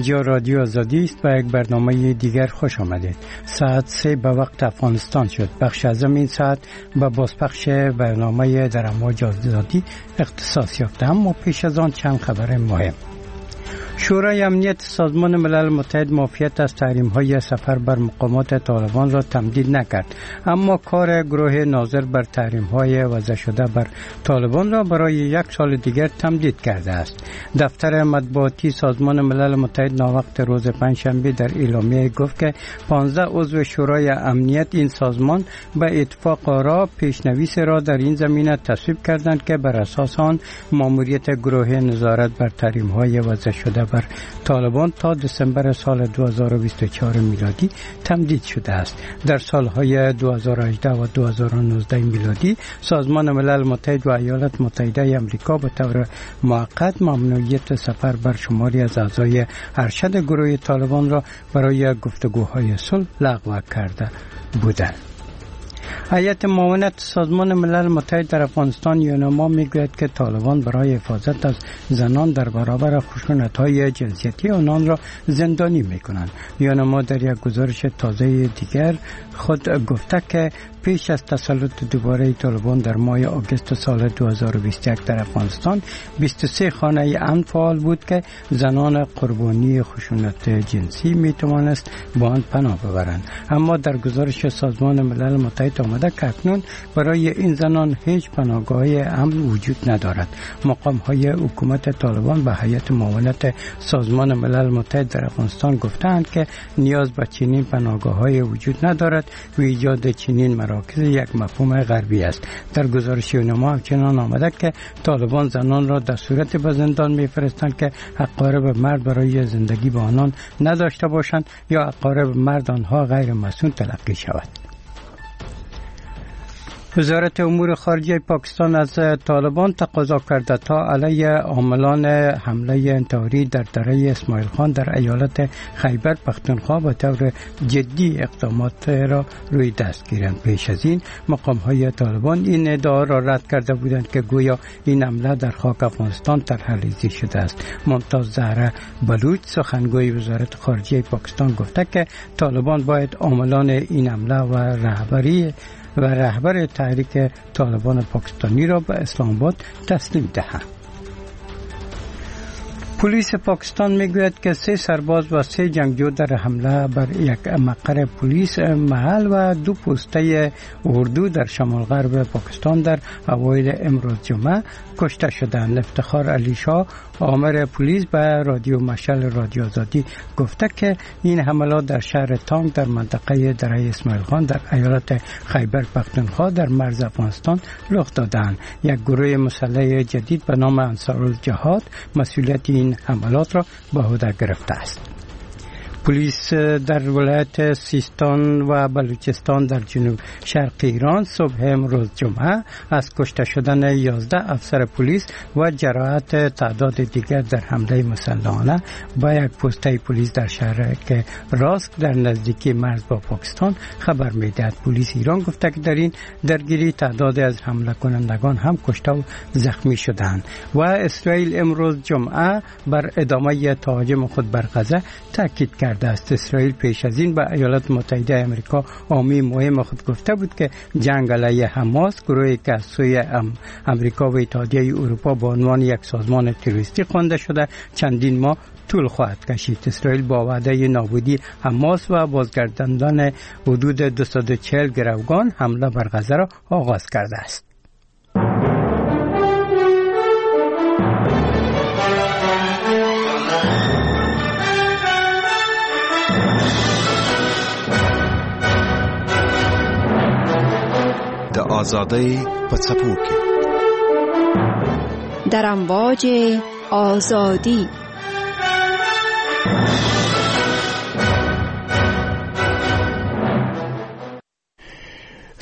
اینجا رادیو آزادی است و یک برنامه دیگر خوش آمدید. ساعت 3 به وقت افغانستان شد. بخش از این ساعت به بازپخش برنامه در امواج آزادی اختصاص یافته، اما پیش از آن چند خبر مهم. شورای امنیت سازمان ملل متحد معافیت از تحریم‌های سفر بر مقامات طالبان را تمدید نکرد، اما کار گروه ناظر بر تحریم‌های وضع شده بر طالبان را برای 1 سال دیگر تمدید کرده است. دفتر مطبوعاتی سازمان ملل متحد ناوقت روز پنجشنبه در اعلامیه گفت که 15 عضو شورای امنیت این سازمان به اتفاق آرا پیشنویس را در این زمینه تصویب کردند که بر اساس آن ماموریت گروه نظارت بر تحریم‌های وضع شده بر طالبان تا دسامبر سال 2024 میلادی تمدید شده است. در سالهای 2018 و 2019 میلادی سازمان ملل متحد و ایالات متحده آمریکا به طور موقت ممنوعیت سفر بر شماری از اعضای ارشد گروه طالبان را برای گفتگوهای صلح لغو کرده بودند. هیئت معاونت سازمان ملل متحد در افغانستان یونما میگوید که طالبان برای حفاظت از زنان در برابر خشونت‌های جنسیتی آنان را زندانی میکنند. یونما در یک گزارش تازه دیگر خود گفته که پیش از تسلط دوباره طالبان در ماه آگوست سال 2021 در افغانستان 23 خانه امن فعال بود که زنان قربانی خشونت جنسی میتوانست با آن پناه ببرند، اما در گزارش سازمان ملل متحد آمده که اکنون برای این زنان هیچ پناهگاه امن وجود ندارد. مقام‌های حکومت طالبان به هیئت معاونت سازمان ملل متحد در افغانستان گفتند که نیاز به چنین پناهگاه‌های وجود ندارد و ایجاد چنین مراکز یک مفهوم غربی است. در گزارش یونما همچنان آمده که طالبان زنان را در صورت به زندان می‌فرستند که اقارب مرد برای زندگی با آنان نداشته باشند یا اقارب مرد آنها غیر مسئول تلقی شود. وزارت امور خارجه پاکستان از طالبان تقاضا کرده تا علیه عاملان حمله انتحاری در دره اسماعیل خان در ایالت خیبر پختونخوا به طور جدی اقدامات را روی دست گیرند. پیش از این مقام‌های طالبان این ادعا را رد کرده بودند که گویا این حمله در خاک افغانستان طرح‌ریزی شده است. ممتاز زهره بلوچ سخنگوی وزارت خارجه پاکستان گفته که طالبان باید عاملان این حمله و رهبر تحریک طالبان پاکستانی را به اسلام آباد تسلیم دهند. پلیس پاکستان میگوید که 3 سرباز و 3 جنگجو در حمله بر یک مقر پلیس محل و 2 پوسته اردو در شمال غرب پاکستان در اوایل امروز جمعه کشته شدند. افتخار علی شاه آمر پلیس به رادیو مشعل رادیو آزادی گفته که این حملات در شهر تانگ در منطقه دره اسماعیل خان در ایالت خیبر پختونخوا در مرز افغانستان رخ دادند. یک گروه مسلح جدید به نام انصارالجهاد مسئولیت این حملات را به عهده گرفته است. پلیس در ولایت سیستان و بلوچستان در جنوب شرق ایران صبح امروز جمعه از کشته شدن 11 افسر پلیس و جراحت تعداد دیگر در حمله مسلحانه با یک پوسته پلیس در شهر راسک در نزدیکی مرز با پاکستان خبر می‌دهد. پلیس ایران گفته که در این درگیری تعداد از حمله کنندگان هم کشته و زخمی شدند و اسرائیل امروز جمعه بر ادامه تهاجم خود بر غزه تاکید کرد است. اسرائیل پیش از این به ایالات متحده آمریکا حامی مهم خود گفته بود که جنگ علیه حماس، گروهی که از سوی آمریکا و اتحادیه اروپا به عنوان یک سازمان تروریستی خوانده شده چندین ماه طول خواهد کشید. اسرائیل با وعده نابودی حماس و بازگرداندن حدود 240 گروگان حمله بر غزه را آغاز کرده است. د آزادۍ په څپو کې در امواج آزادی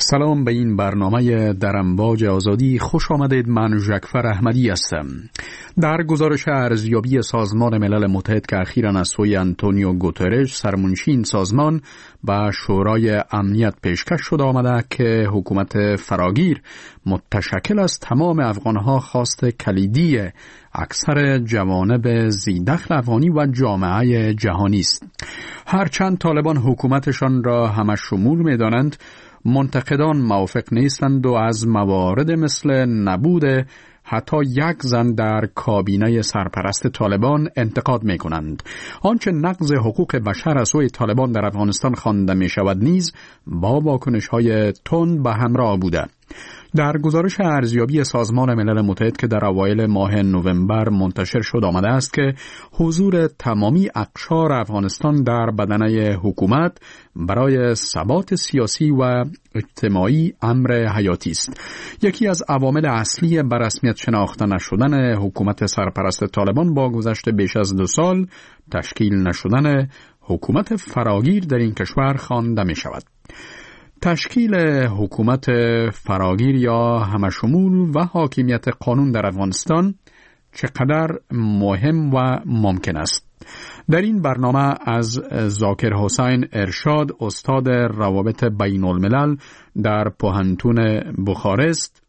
سلام به این برنامه در امواج آزادی خوش آمدید. من ژکفر احمدی هستم. در گزارش ارزیابی سازمان ملل متحد که اخیراً از سوی آنتونیو گوترش سرمنشی این سازمان به شورای امنیت پیشکش شده آمده که حکومت فراگیر متشکل از تمام افغانها خواست کلیدی اکثر جوانب ذی‌دخل افغانی و جامعه جهانی است. هرچند طالبان حکومتشان را همشمول می‌دانند، منتقدان موافق نیستند و از موارد مثل نبود حتی یک زن در کابینه سرپرست طالبان انتقاد می کنند. آنچه نقض حقوق بشر از سوی طالبان در افغانستان خوانده می شود نیز با واکنش‌های تند به همراه بوده. در گزارش ارزیابی سازمان ملل متحد که در اوایل ماه نوامبر منتشر شد آمده است که حضور تمامی اقشار افغانستان در بدنه حکومت برای ثبات سیاسی و اجتماعی امر حیاتی است. یکی از عوامل اصلی به رسمیت شناخته نشدن حکومت سرپرست طالبان با گذشت بیش از 2 سال تشکیل نشدن حکومت فراگیر در این کشور خوانده می شود. تشکیل حکومت فراگیر یا همشمول و حاکمیت قانون در افغانستان چقدر مهم و ممکن است؟ در این برنامه از ذاکر حسین ارشاد، استاد روابط بین الملل در پوهنتون بخارست،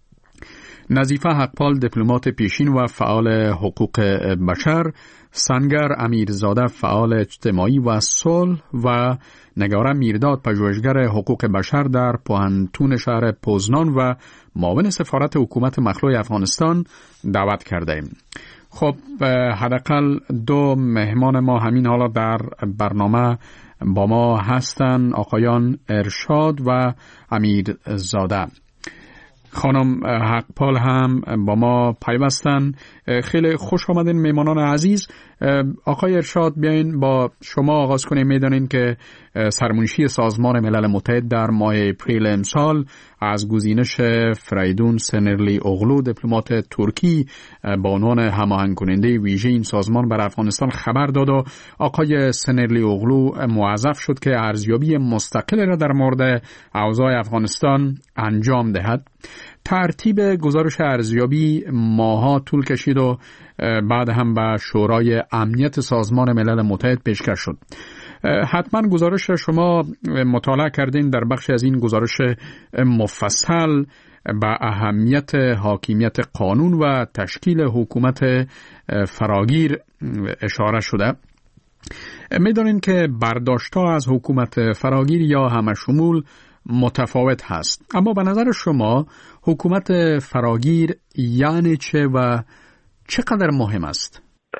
نظیفه حقپال دیپلمات پیشین و فعال حقوق بشر، سنگر امیرزاده فعال اجتماعی و صلح و نگاره میرداد پژوهشگر حقوق بشر در پوهنتون شهر پوزنان و معاون سفارت حکومت مخلوع افغانستان دعوت کرده ایم. خب حداقل 2 مهمان ما همین حالا در برنامه با ما هستن، آقایان ارشاد و امیرزاده. خانم حقپال هم با ما پیوستن. خیلی خوش آمدین میمانان عزیز. آقای ارشاد، بیاین با شما آغاز کنیم. میدانین که سرمنشی سازمان ملل متحد در ماه اپریل امسال از گزینش فریدون سنرلی اغلو دیپلمات ترکی با عنوان هماهنگ کننده ویژه این سازمان بر افغانستان خبر داد و آقای سنرلی اغلو موظف شد که ارزیابی مستقل را در مورد اوضاع افغانستان انجام دهد. ترتیب گزارش ارزیابی ماها طول کشید و بعد هم به شورای امنیت سازمان ملل متحد پیشکش شد. حتما گزارش شما مطالعه کردین. در بخش از این گزارش مفصل به اهمیت حاکمیت قانون و تشکیل حکومت فراگیر اشاره شده. می‌دانید که برداشت‌ها از حکومت فراگیر یا همشمول متفاوت هست، اما به نظر شما حکومت فراگیر یعنی چه و چقدر مهم است؟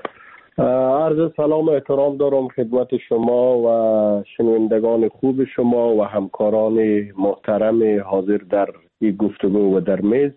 عرض سلام و احترام دارم خدمت شما و شنوندگان خوب شما و همکاران محترم حاضر در این گفتگو و در میز.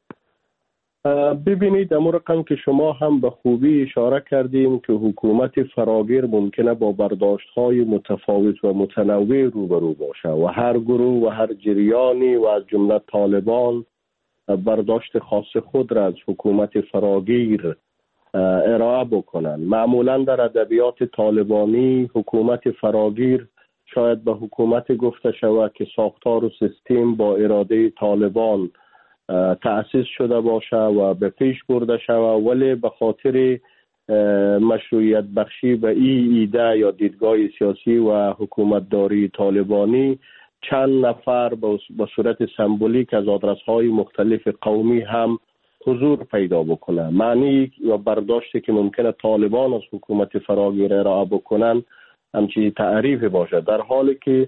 ببینید، اما رقم که شما هم به خوبی اشاره کردیم که حکومت فراگیر ممکنه با برداشت‌های متفاوت و متنوع روبرو باشه و هر گروه و هر جریانی و از جمله طالبان برداشت خاص خود را از حکومت فراگیر ارائه بکنن. معمولا در ادبیات طالبانی حکومت فراگیر شاید به حکومت گفته شود که ساختار و سیستم با اراده طالبان تأسیس شده باشه و به پیش برده شود، ولی به خاطر مشروعیت بخشی به این ایده یا دیدگاه سیاسی و حکومتداری طالبانی چند نفر به صورت سمبولیک از آدرس‌های مختلف قومی هم حضور پیدا بکنه. معنی و برداشتی که ممکنه طالبان از حکومت فراگیر ارائه بکنن همچین تعریف باشه، در حالی که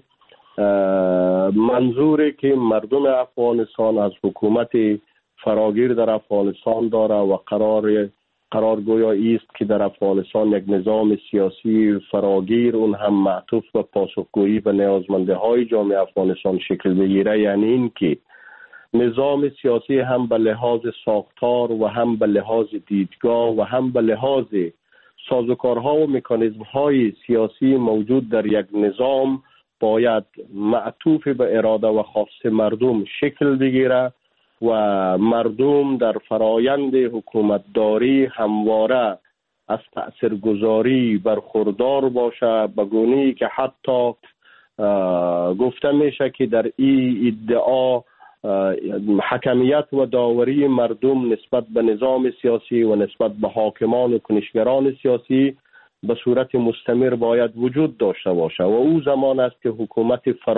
منظوری که مردم افغانستان از حکومت فراگیر در افغانستان داره و قرار گویا است که در افغانستان یک نظام سیاسی فراگیر، اون هم معطوف به پاسخگویی به نیازمنده های جامعه افغانستان شکل بگیره. یعنی این که نظام سیاسی هم به لحاظ ساختار و هم به لحاظ دیدگاه و هم به لحاظ سازوکارها و مکانیزم‌های سیاسی موجود در یک نظام باید معطوف به اراده و خواست مردم شکل بگیره و مردم در فرایند حکومتداری همواره از تأثیرگذاری برخوردار باشه، به گونه‌ای که حتی گفته میشه که در این ادعا حکمیت و داوری مردم نسبت به نظام سیاسی و نسبت به حاکمان و کنشگران سیاسی به صورت مستمر باید وجود داشته باشه و او زمان است که حکومت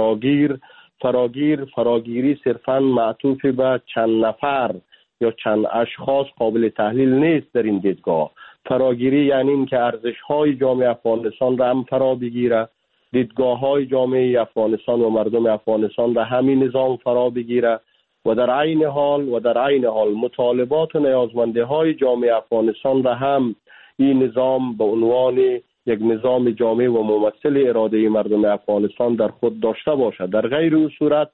فراگیری صرفاً معطوف به چند نفر یا چند اشخاص قابل تحلیل نیست. در این دیدگاه فراگیری یعنی این که ارزش‌های جامعه افغانستان را هم فرا بگیره، دیدگاه‌های جامعه افغانستان و مردم افغانستان را همین نظام فرا بگیره و در عین حال مطالبات و نیازمندی‌های جامعه افغانستان را هم این نظام به عنوان یک نظام جامع و ممثل اراده مردم افغانستان در خود داشته باشد. در غیر این صورت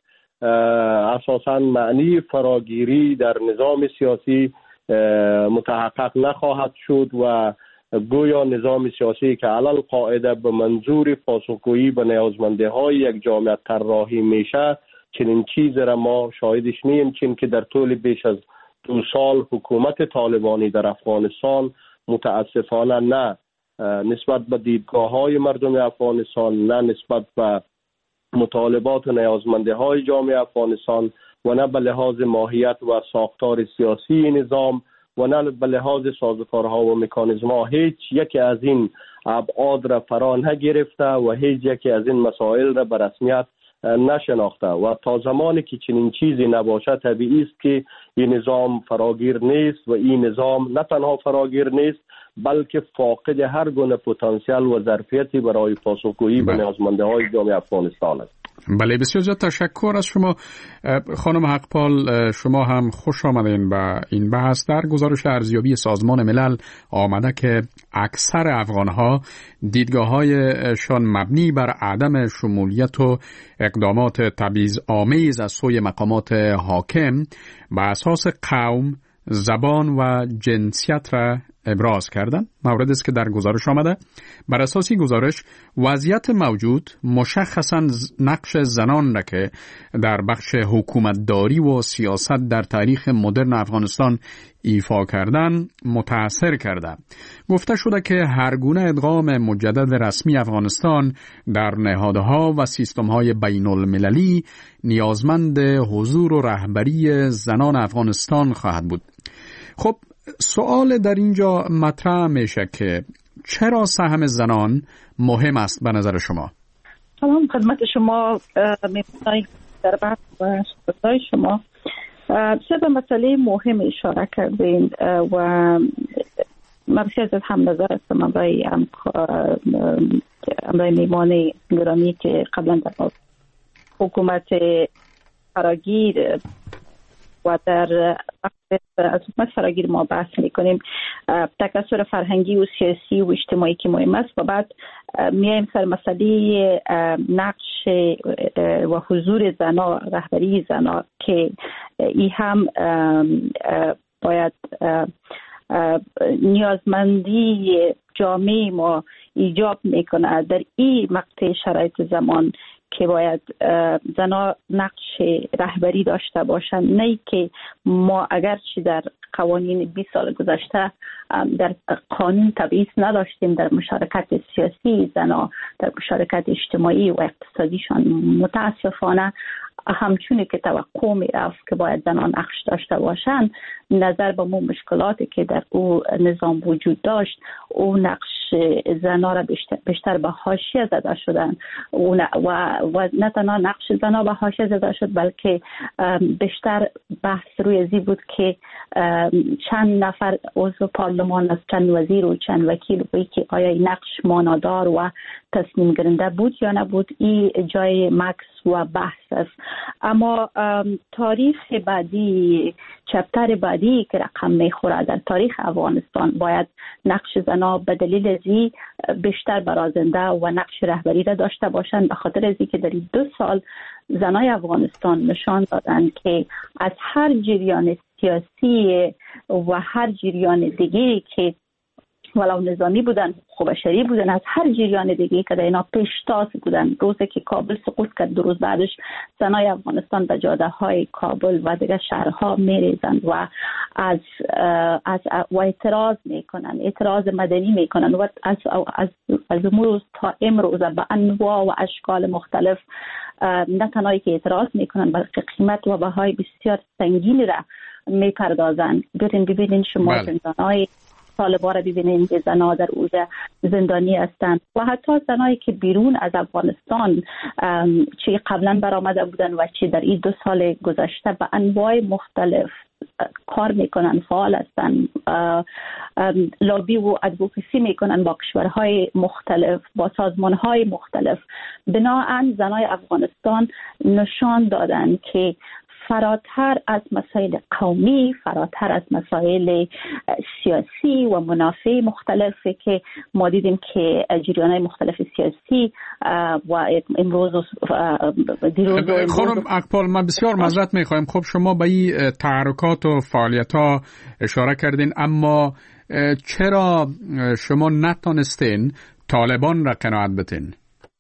اساساً معنی فراگیری در نظام سیاسی متحقق نخواهد شد و گویا نظام سیاسی که علل قاعده به منظور پاسخگویی به نیازمندی‌های یک جامعه طراحی میشه، چنین چیزی را ما شاهدش نیم، چون که در طول بیش از 2 سال حکومت طالبانی در افغانستان متاسفانه نه نسبت به دیدگاه‌های مردم افغانستان، نه نسبت به مطالبات و نیازمندی‌های جامعه افغانستان و نه به لحاظ ماهیت و ساختار سیاسی نظام و نه به لحاظ سازوکارها و مکانیزم‌ها هیچ یکی از این ابعاد را فرا نگرفته و هیچ یکی از این مسائل را به رسمیت نشناخته و تا زمانی که چنین چیزی نباشه طبیعی است که این نظام فراگیر نیست و این نظام نه تنها فراگیر نیست بلکه فاقد هر گونه پتانسیل و ظرفیتی برای پاسخگویی به نیازمندی‌های جامعه افغانستان است. بله، بسیار زیاد تشکر از شما خانم حقپال. شما هم خوش آمدین به این بحث. در گزارش ارزیابی سازمان ملل آمده که اکثر افغانها دیدگاه‌هایشان مبنی بر عدم شمولیت و اقدامات تبعیض‌آمیز از سوی مقامات حاکم به اساس قوم، زبان و جنسیت را ابراز کردند. موردی است که در گزارش آمده. بر اساس این گزارش وضعیت موجود مشخصاً نقش زنان را که در بخش حکومتداری و سیاست در تاریخ مدرن افغانستان ایفا کردن متاثر کرده. گفته شده که هر گونه ادغام مجدد رسمی افغانستان در نهادها و سیستم‌های بین المللی نیازمند حضور و رهبری زنان افغانستان خواهد بود. خب سوال در اینجا مطرح میشه که چرا سهم زنان مهم است به نظر شما؟ سلام خدمت شما می‌پرسم در بحث و صحبت‌های شما به مسئله مهم اشاره کردین و من بسیار از هم نظر هستم برای میمان گرامی که قبلا در حکومت فراگیر و در از حکومت فراگیر ما بحث میکنیم، تکثر فرهنگی و سیاسی و اجتماعی که مهم است و بعد میایم سر مسئله نقش و حضور زنا، رهبری زنا که این هم باید نیازمندی جامعه ما ایجاب میکنه در این مقطع شرایط زمان که باید زنا نقش رهبری داشته باشند. نه که ما اگرچه در قوانین 20 سال گذشته در قانون تبعیض نداشتیم، در مشارکت سیاسی زنا، در مشارکت اجتماعی و اقتصادیشان متاسفانه همچونه که توقع می رفت که باید زنان نقش داشته باشند، نظر به مشکلاتی که در او نظام وجود داشت، او نقش زنا را بیشتر به حاشیه زده شدن و نه تنها نقش زنا به حاشیه زده شد بلکه بیشتر بحث روی ازی بود که چند نفر عضو پارلمان از چند وزیر و چند وکیل و که آیا این نقش مانادار و تصمیم گیرنده بود یا نبود، این جای مکس و بحث است. اما تاریخ بعدی، چپتر بعدی که رقم میخوره در تاریخ افغانستان، باید نقش زنا به دلیل ازی بیشتر برازنده و نقش رهبری را داشته باشند، به خاطر ازی که در 2 سال زنای افغانستان نشان دادند که از هر جریان سیاسی و هر جریان دیگه که ولو نظامی بودن، حقوق بشری بودن، از هر جریان دیگه که در اینا پیشتاز بودن. روزی که کابل سقوط کرد 2 روز بعدش زنای افغانستان به جاده های کابل و دیگه شهرها میریزند و و اعتراض میکنن، اعتراض مدنی میکنن و از امروز تا امروز به انواع و اشکال مختلف نه تنهایی که اعتراض میکنن بلکه قیمت و بهای بسیار سنگینی را میپردازن. ببینین شما زندانهای طالبان را ببینین که زنها در اوجه زندانی هستند و حتی زنایی که بیرون از افغانستان چه قبلا برآمده بودن و چه در این 2 سال گذشته به انواع مختلف کار میکنن، فعال هستن، لابی و ادوکسی میکنن با کشورهای مختلف، با سازمانهای مختلف. بنابراین زنای افغانستان نشان دادن که فراتر از مسائل قومی، فراتر از مسائل سیاسی و منافع مختلفی که ما دیدیم که جریان‌های مختلف سیاسی و امروز دیروز خانم اقبال، من بسیار معذرت می‌خوایم. خب شما به این تحرکات و فعالیت‌ها اشاره کردین، اما چرا شما نتونستین طالبان را قناعت بدین؟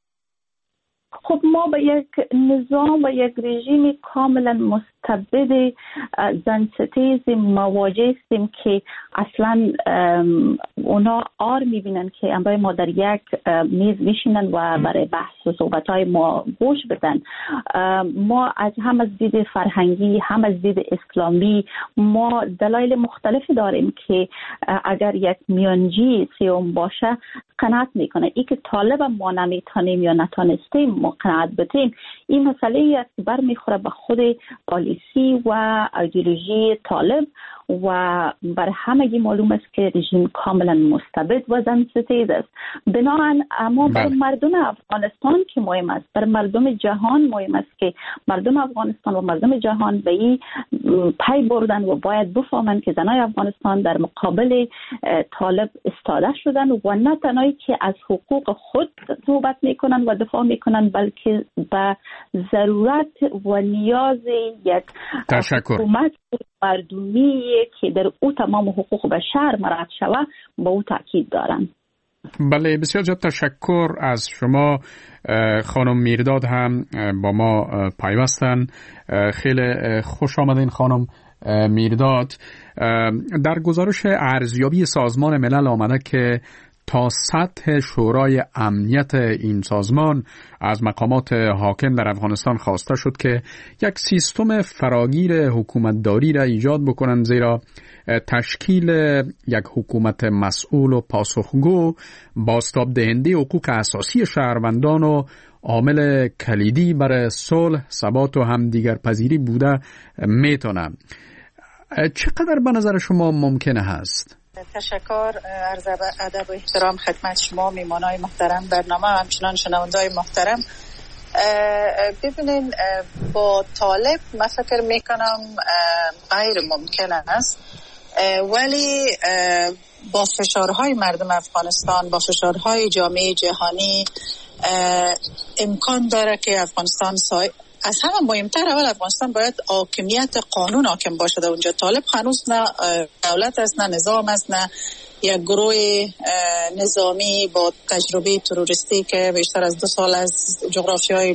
خب ما با یک نظام و یک رژیم کاملا مستبد زنستیز مواجه هستیم که اصلا اونا آر میبینن که امروز ما در یک میز میشینن و برای بحث و صحبتهای ما گوش بدن. ما هم از دید فرهنگی هم از دید اسلامی ما دلایل مختلفی داریم که اگر یک میانجی سیوم باشه قناعت میکنه. ای که طالب ما نمیتونیم یا نتونستیم ما قناعت بدیم، این مسئله ای است که برمیخوره به خود پالیسی و ایدئولوژی طالب و بر همگی معلوم است که رژیم کاملا مستبد و زنستیز است. بنابراین اما بر مردم افغانستان که مهم است، بر مردم جهان مهم است که مردم افغانستان و مردم جهان به این پی بردن و باید بفهمن که زنای افغانستان در مقابل طالب استاده شدن و نه تنهایی که از حقوق خود صحبت میکنن و دفاع میکنن بلکه به ضرورت و نیاز یک حکومت مردمی که در او تمام حقوق بشر مراعات شود با او تاکید دارن. بله، بسیار زیاد تشکر از شما. خانم میرداد هم با ما پیوستن. خیلی خوش آمدین خانم میرداد. در گزارش ارزیابی سازمان ملل آمده که تا سطح شورای امنیت این سازمان از مقامات حاکم در افغانستان خواسته شد که یک سیستم فراگیر حکومتداری را ایجاد بکنند، زیرا تشکیل یک حکومت مسئول و پاسخگو بازتاب دهنده حقوق اساسی شهروندان و عامل کلیدی برای صلح، ثبات و همدیگر پذیری بوده میتونه. چقدر به نظر شما ممکنه هست؟ تشکر، عرض ادب و احترام خدمت شما میمانای محترم برنامه و همچنان شنونده‌های محترم. ببینین با طالب من فکر میکنم غیر ممکن است، ولی با فشارهای مردم افغانستان، با فشارهای جامعه جهانی امکان داره که افغانستان از همه مهمتر اول افغانستان باید حاکمیت قانون حاکم باشه در اونجا. طالب هنوز نه دولت است، نه نظام است، نه یک گروه نظامی با تجربه تروریستی که بیشتر از 2 سال از جغرافیای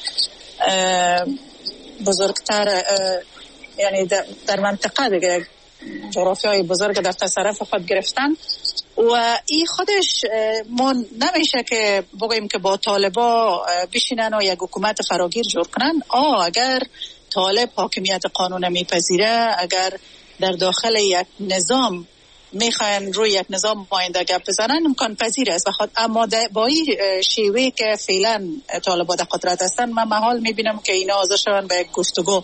بزرگتر یعنی در منطقه دیگه جغرافیای بزرگ در تصرف خود گرفتن و این خودش ما نمیشه که بگوییم که با طالبا بشینن و یک حکومت فراگیر جور کنن. اگر طالب حاکمیت قانون میپذیره، اگر در داخل یک نظام میخواین روی یک نظام آینده گپ بزنن امکان پذیر است. اما با این شیوه که فعلا طالبا در قدرت هستن من محال میبینم که اینا حاضر شون به گفتگو،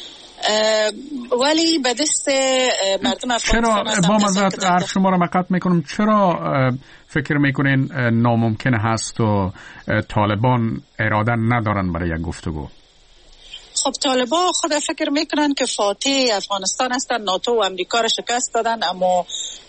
ولی به دست مردم افغانستان چرا با مزد حرف شما را مقطع میکنم، چرا فکر میکنین ناممکن هست و طالبان اراده ندارن برای یک گفتگو؟ خب طالبان خود فکر میکنن که فاتح افغانستان هستن، ناتو و امریکا را شکست دادن، اما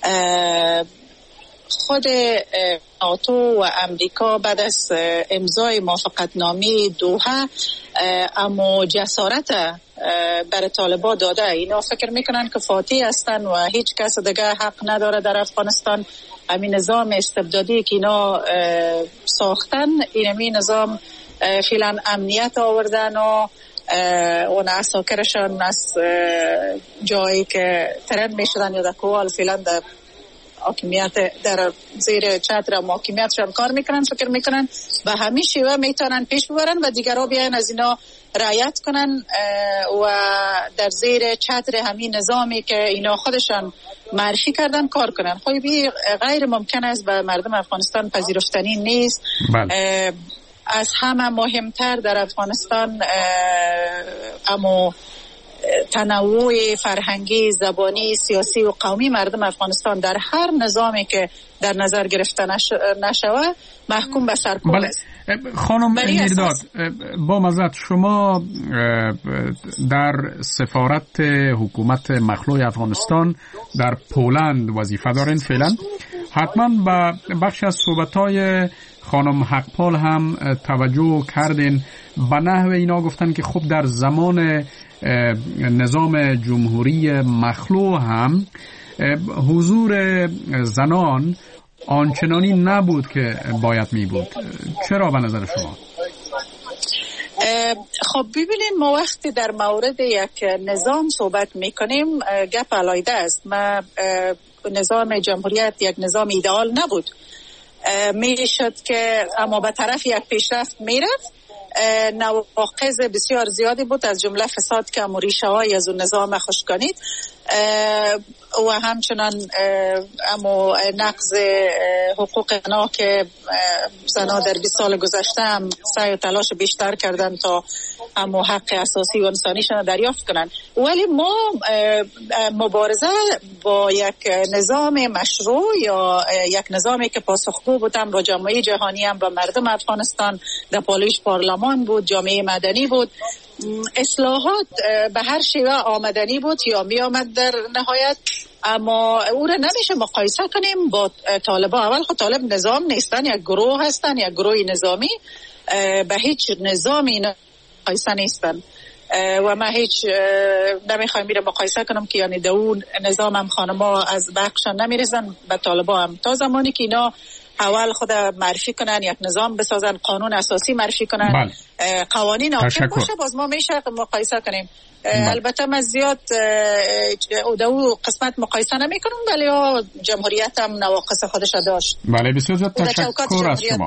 خود ناتو و امریکا بعد از امضای موافقتنامه دوحه اما جسارت برای طالبان داده. اینا فکر میکنن که فاتح هستن و هیچ کس دیگه حق نداره در افغانستان همین نظام استبدادی که اینا ساختن، اینمی نظام فعلا امنیت آوردن و اون عساکرشان از جایی که ترند میشدن یا در کوال فعلا در حاکمیت در زیر چتر حاکمیتشان کار میکنن، فکر میکنن به همین شیوه میتونن پیش ببرن و دیگرها بیاین از اینا رعایت کنن و در زیر چتر همین نظامی که اینا خودشان معرفی کردن کار کنن. خب غیر ممکن است به مردم افغانستان پذیرفتنی نیست. از همه مهمتر در افغانستان اما تنوع فرهنگی، زبانی، سیاسی و قومی مردم افغانستان در هر نظامی که در نظر گرفته نشود محکوم به سرکوب است. خانم میرداد، با معذرت شما در سفارت حکومت مخلوع افغانستان در پولند وظیفه دارین فعلا. حتما به بخش از صحبت‌های خانم حقپال هم توجه کردین. به نحو اینا گفتن که خب در زمان نظام جمهوری مخلوع هم حضور زنان آنچنانی نبود که باید می بود. چرا به نظر شما؟ خب ببینید، ما وقتی در مورد یک نظام صحبت میکنیم گپ علیحده است. ما نظام جمهوریت یک نظام ایدئال نبود، میشد که اما به طرف یک پیشرفت میرفت. نواقص بسیار زیادی بود، از جمله فساد که ریشه های از اون نظام خشکانید و همچنان اما نقض حقوق زنان که زنان در 20 سال گذشته هم سعی و تلاش بیشتر کردن تا اما حق اساسی و انسانیشان دریافت کنن. ولی ما مبارزه با یک نظام مشروع یا یک نظامی که پاسخگو بود هم با جامعه جهانی، هم با مردم افغانستان، در پالایش پارلمان بود، جامعه مدنی بود، اصلاحات به هر شیوه آمدنی بود یا می آمد در نهایت. اما او را نمیشه مقایسه کنیم با طالبا. اول خود طالب نظام نیستن، یک گروه هستن، یک گروه نظامی، به هیچ نظامی مقایسه نیستن و من هیچ نمیخوایم میره مقایسه کنم که یعنی اون نظام هم خانما از بخشان نمیرسن به طالبا هم. تا زمانی که اینا اول خود معرفی کنن، یک نظام بسازن، قانون اساسی معرفی کنن، قوانین حاکم باشه، باز ما میشه مقایسه کنیم. البته من زیاد او قسمت مقایسه نمی کنم، ولی جمهوریت هم نواقص خودش داشت. بله، بسیار زیاد تشکر از شما.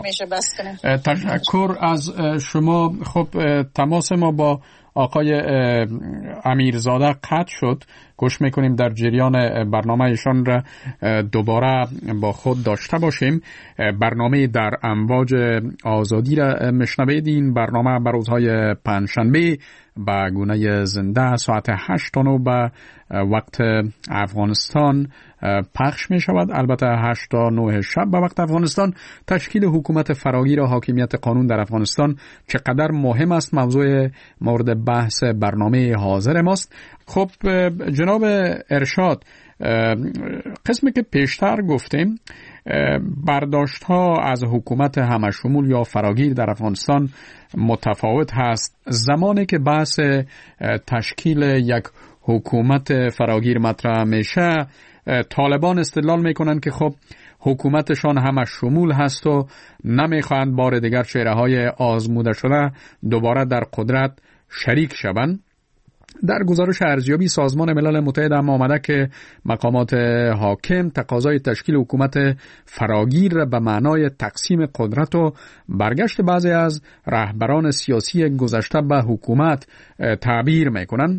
تشکر از شما. خب تماس ما با آقای امیرزاده قطع شد. گوش میکنیم در جریان برنامه ایشان را دوباره با خود داشته باشیم. برنامه در امواج آزادی را مشنوید. این برنامه بر روزهای پنجشنبه به گونه زنده ساعت 8 تا 9 به وقت افغانستان پخش می شود. البته 8 تا 9 شب به وقت افغانستان. تشکیل حکومت فراگیر و حاکمیت قانون در افغانستان چقدر مهم است موضوع مورد بحث برنامه حاضر ماست. خب جناب ارشاد، قسمی که پیشتر گفتیم برداشت ها از حکومت همشمول یا فراگیر در افغانستان متفاوت هست. زمانی که بحث تشکیل یک حکومت فراگیر مطرح میشه، طالبان استدلال میکنن که خب حکومتشان همشمول هست و نمیخواهند بار دیگر چهره‌های آزموده شده دوباره در قدرت شریک شوند. در گزارش ارزیابی سازمان ملل متحد هم آمده که مقامات حاکم تقاضای تشکیل حکومت فراگیر را به معنای تقسیم قدرت و برگشت بعضی از رهبران سیاسی گذشته به حکومت تعبیر میکنن.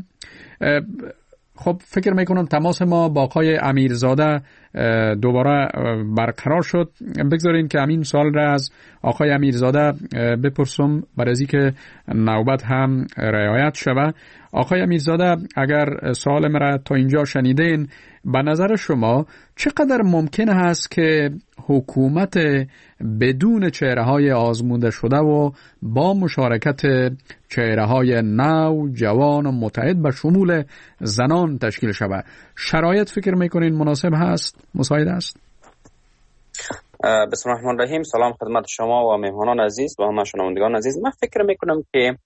خب فکر میکنم تماس ما با آقای امیرزاده دوباره برقرار شد. بگذارین که همین سوال را از آقای امیرزاده بپرسم برای از اینکه نوبت هم رعایت شود. آقای امیرزاده، اگر سوال مرا تا اینجا شنیدین، به نظر شما چقدر ممکن است که حکومت بدون چهره‌های آزموده شده و با مشارکت چهره‌های نو، جوان و متحد به شمول زنان تشکیل شود؟ شرایط فکر میکنین مناسب هست؟ مساعد است؟ بسم الله الرحمن الرحیم. سلام خدمت شما و مهمانان عزیز و همه شنوندگان عزیز. من فکر میکنم که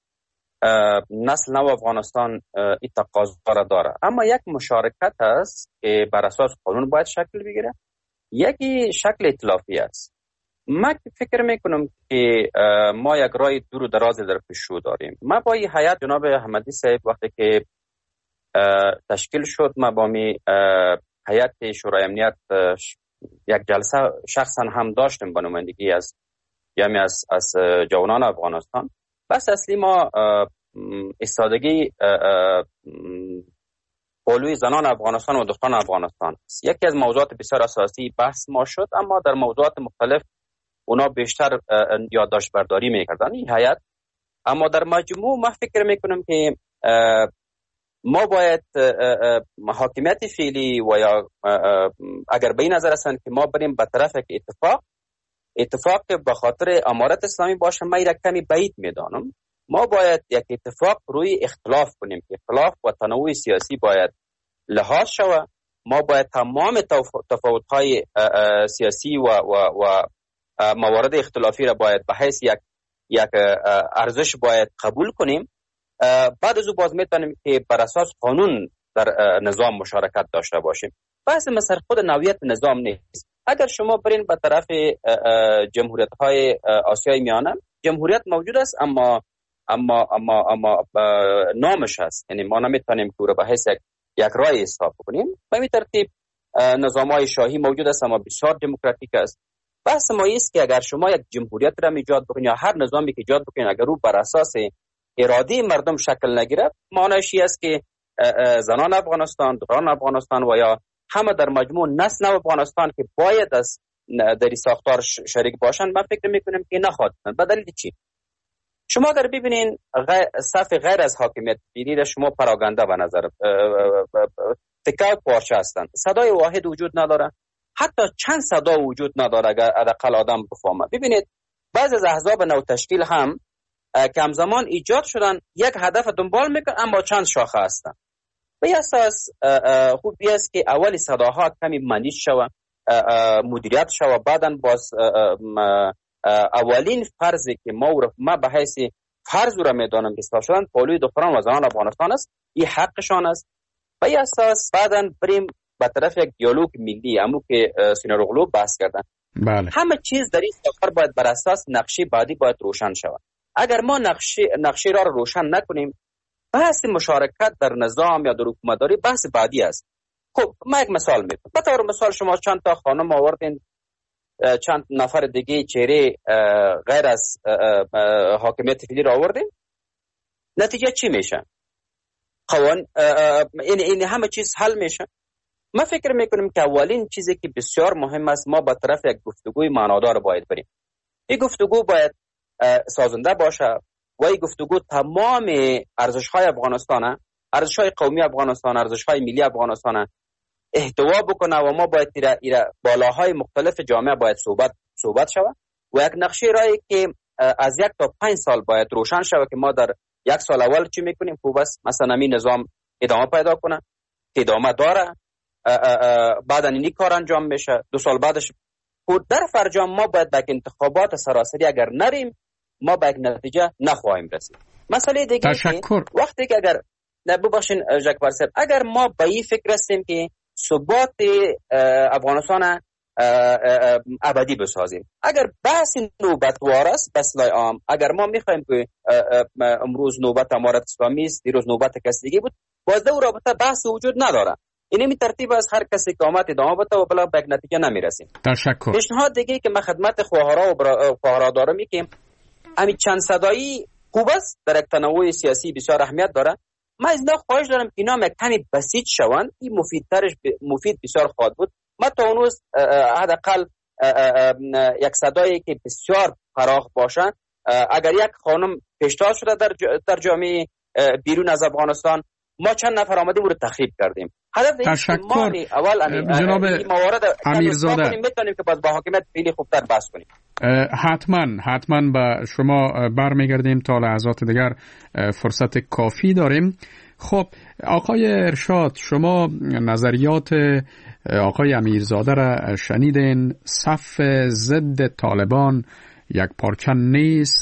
نسل نو افغانستان این تقاضا را داره، اما یک مشارکت است که بر اساس قانون باید شکل بگیره یکی شکل ائتلافی است. من فکر میکنم که ما یک راه دور و دراز در پیش رو داریم. ما با این هیئت جناب احمدی صاحب وقتی که تشکیل شد، ما با می هیئت شورای امنیت یک جلسه شخصا هم داشتیم به نمایندگی از یعنی از جوانان افغانستان. بس اصلی ما ایستادگی پهلوی زنان افغانستان و دختران افغانستان یکی از موضوعات بسیار اساسی بحث ما شد، اما در موضوعات مختلف اونا بیشتر یادداشت برداری میکردن این هیئت. اما در مجموع ما فکر میکنم که ما باید حاکمیت فعلی و یا اگر به این نظر هستند که ما بریم به طرف که اتفاق به خاطر امارت اسلامی باشه، من را کمی بعید میدانم. ما باید یک اتفاق روی اختلاف کنیم که اختلاف و تنوع سیاسی باید لحاظ شود. ما باید تمام تفاوت‌های سیاسی و موارد اختلافی را باید به حیث یک ارزش باید قبول کنیم. بعد از او باز میتونیم که بر اساس قانون در نظام مشارکت داشته باشیم. بحث مثلا خود نوعیت نظام نیست. اگر شما برین به طرف جمهوریت‌های آسیای میانه، جمهوریت موجود است اما نامش هست، یعنی ما نمیتونیم که رو به حیث یک راه حساب کنیم. به این ترتیب نظام‌های شاهی موجود است اما بسیار دموکراتیک است. بحث ما است که اگر شما یک جمهوریت را ایجاد بکنید یا هر نظامی که ایجاد بکنید، اگر او بر اساس اراده مردم شکل نگیرد، معنیش است که زنان افغانستان، دختران افغانستان و یا همه در مجموع نسل افغانستان که باید از در ساختار شریک باشند، من فکر میکنم که نخواهد. به دلیل چی؟ شما اگر ببینین صف غیر از حاکمیت فعلی را شما پراگنده به نظر تکه پارچه هستند. صدای واحد وجود نداره، حتی چند صدا وجود نداره اگر حداقل آدم بفهمه. ببینید بعضی از احزاب نو تشکیل هم که همزمان ایجاد شدن یک هدف دنبال میکنن اما چند شاخه هستن. به اساس خوبی است که اولی صداها کمی منیج شوه، مدیریت شوه، بعدن باز اولین فرضی که ما به حیث فرض را میدانم که استفاده شدن پهلوی دختران و زنان افغانستان است، این حقشان است. به اساس بعدن بریم به طرف یک دیالوگ ملی، همون که سینور اغلو بحث کردن. بله. همه چیز در این سفر باید بر اساس نقشه بعدی باید روشن شود. اگر ما نقشه را روشن نکنیم، بحث مشارکت در نظام یا در حکومتداری بحث بعدی است. خب ما یک مثال میگم. به طور مثال شما چند تا خانم آوردین، چند نفر دیگه چهره غیر از حاکمیت فعلی را آوردین، نتیجه چی میشه؟ این همه چیز حل میشه. ما فکر میکنیم که اولین چیزی که بسیار مهم است، ما به طرف یک گفتگوی معنادار باید بریم. این گفتگو باید سازنده باشه و این گفتگو تمام ارزش‌های افغانستان، ارزش‌های قومی افغانستان، ارزش‌های ملی افغانستان احتوا بکنه و ما باید ایره بالاهای مختلف جامعه باید صحبت شود و یک نقشه راهی که از 1 تا 5 سال باید روشن شود که ما در 1 سال اول چی میکنیم. خوب است مثلا این نظام ادامه پیدا کنه که ادامه داره، بعد این کار انجام میشه، 2 سال بعدش در فرجام ما باید به انتخابات سراسری اگر نریم ما به یک نتیجه نخواهیم رسید. مسئله دیگه که وقتی که اگر ببخشین جکبر صاحب، اگر ما به این فکر هستیم که ثبات افغانستان ابدی بسازیم، اگر بحث نوبتوار است به اصطلاح عام، اگر ما میخوایم که امروز نوبت امارت اسلامی است، دیروز نوبت کسی دیگه بود، باز در رابطه بحث وجود نداره. این ترتیب از هر کسی که آمد ادامه بده و بلا به یک نتیجه نمیرسیم. تشکر. پیشنهاد دیگه که من خدمت خواهرها دارم این که همین چند صدایی خوب است، در یک تنوع سیاسی بسیار اهمیت داره. من از خواهش دارم که اینا کمی بسیط شوند، این مفید بسیار خواهد بود. ما تا اون روز حداقل یک صدایی که بسیار فراخ باشن، اگر یک خانم پیشتاز شده در جامعه بیرون از افغانستان، ما چند نفر آمدیم رو تخریب کردیم. تشکر جناب امیرزاده. میتونیم که باز با حاکمیت فعلی خوبتر بحث کنیم. حتما به شما برمیگردیم. تا لحظات دیگر فرصت کافی داریم. خب آقای ارشاد، شما نظریات آقای امیرزاده را شنیدین. صف ضد طالبان یک پارچه نیست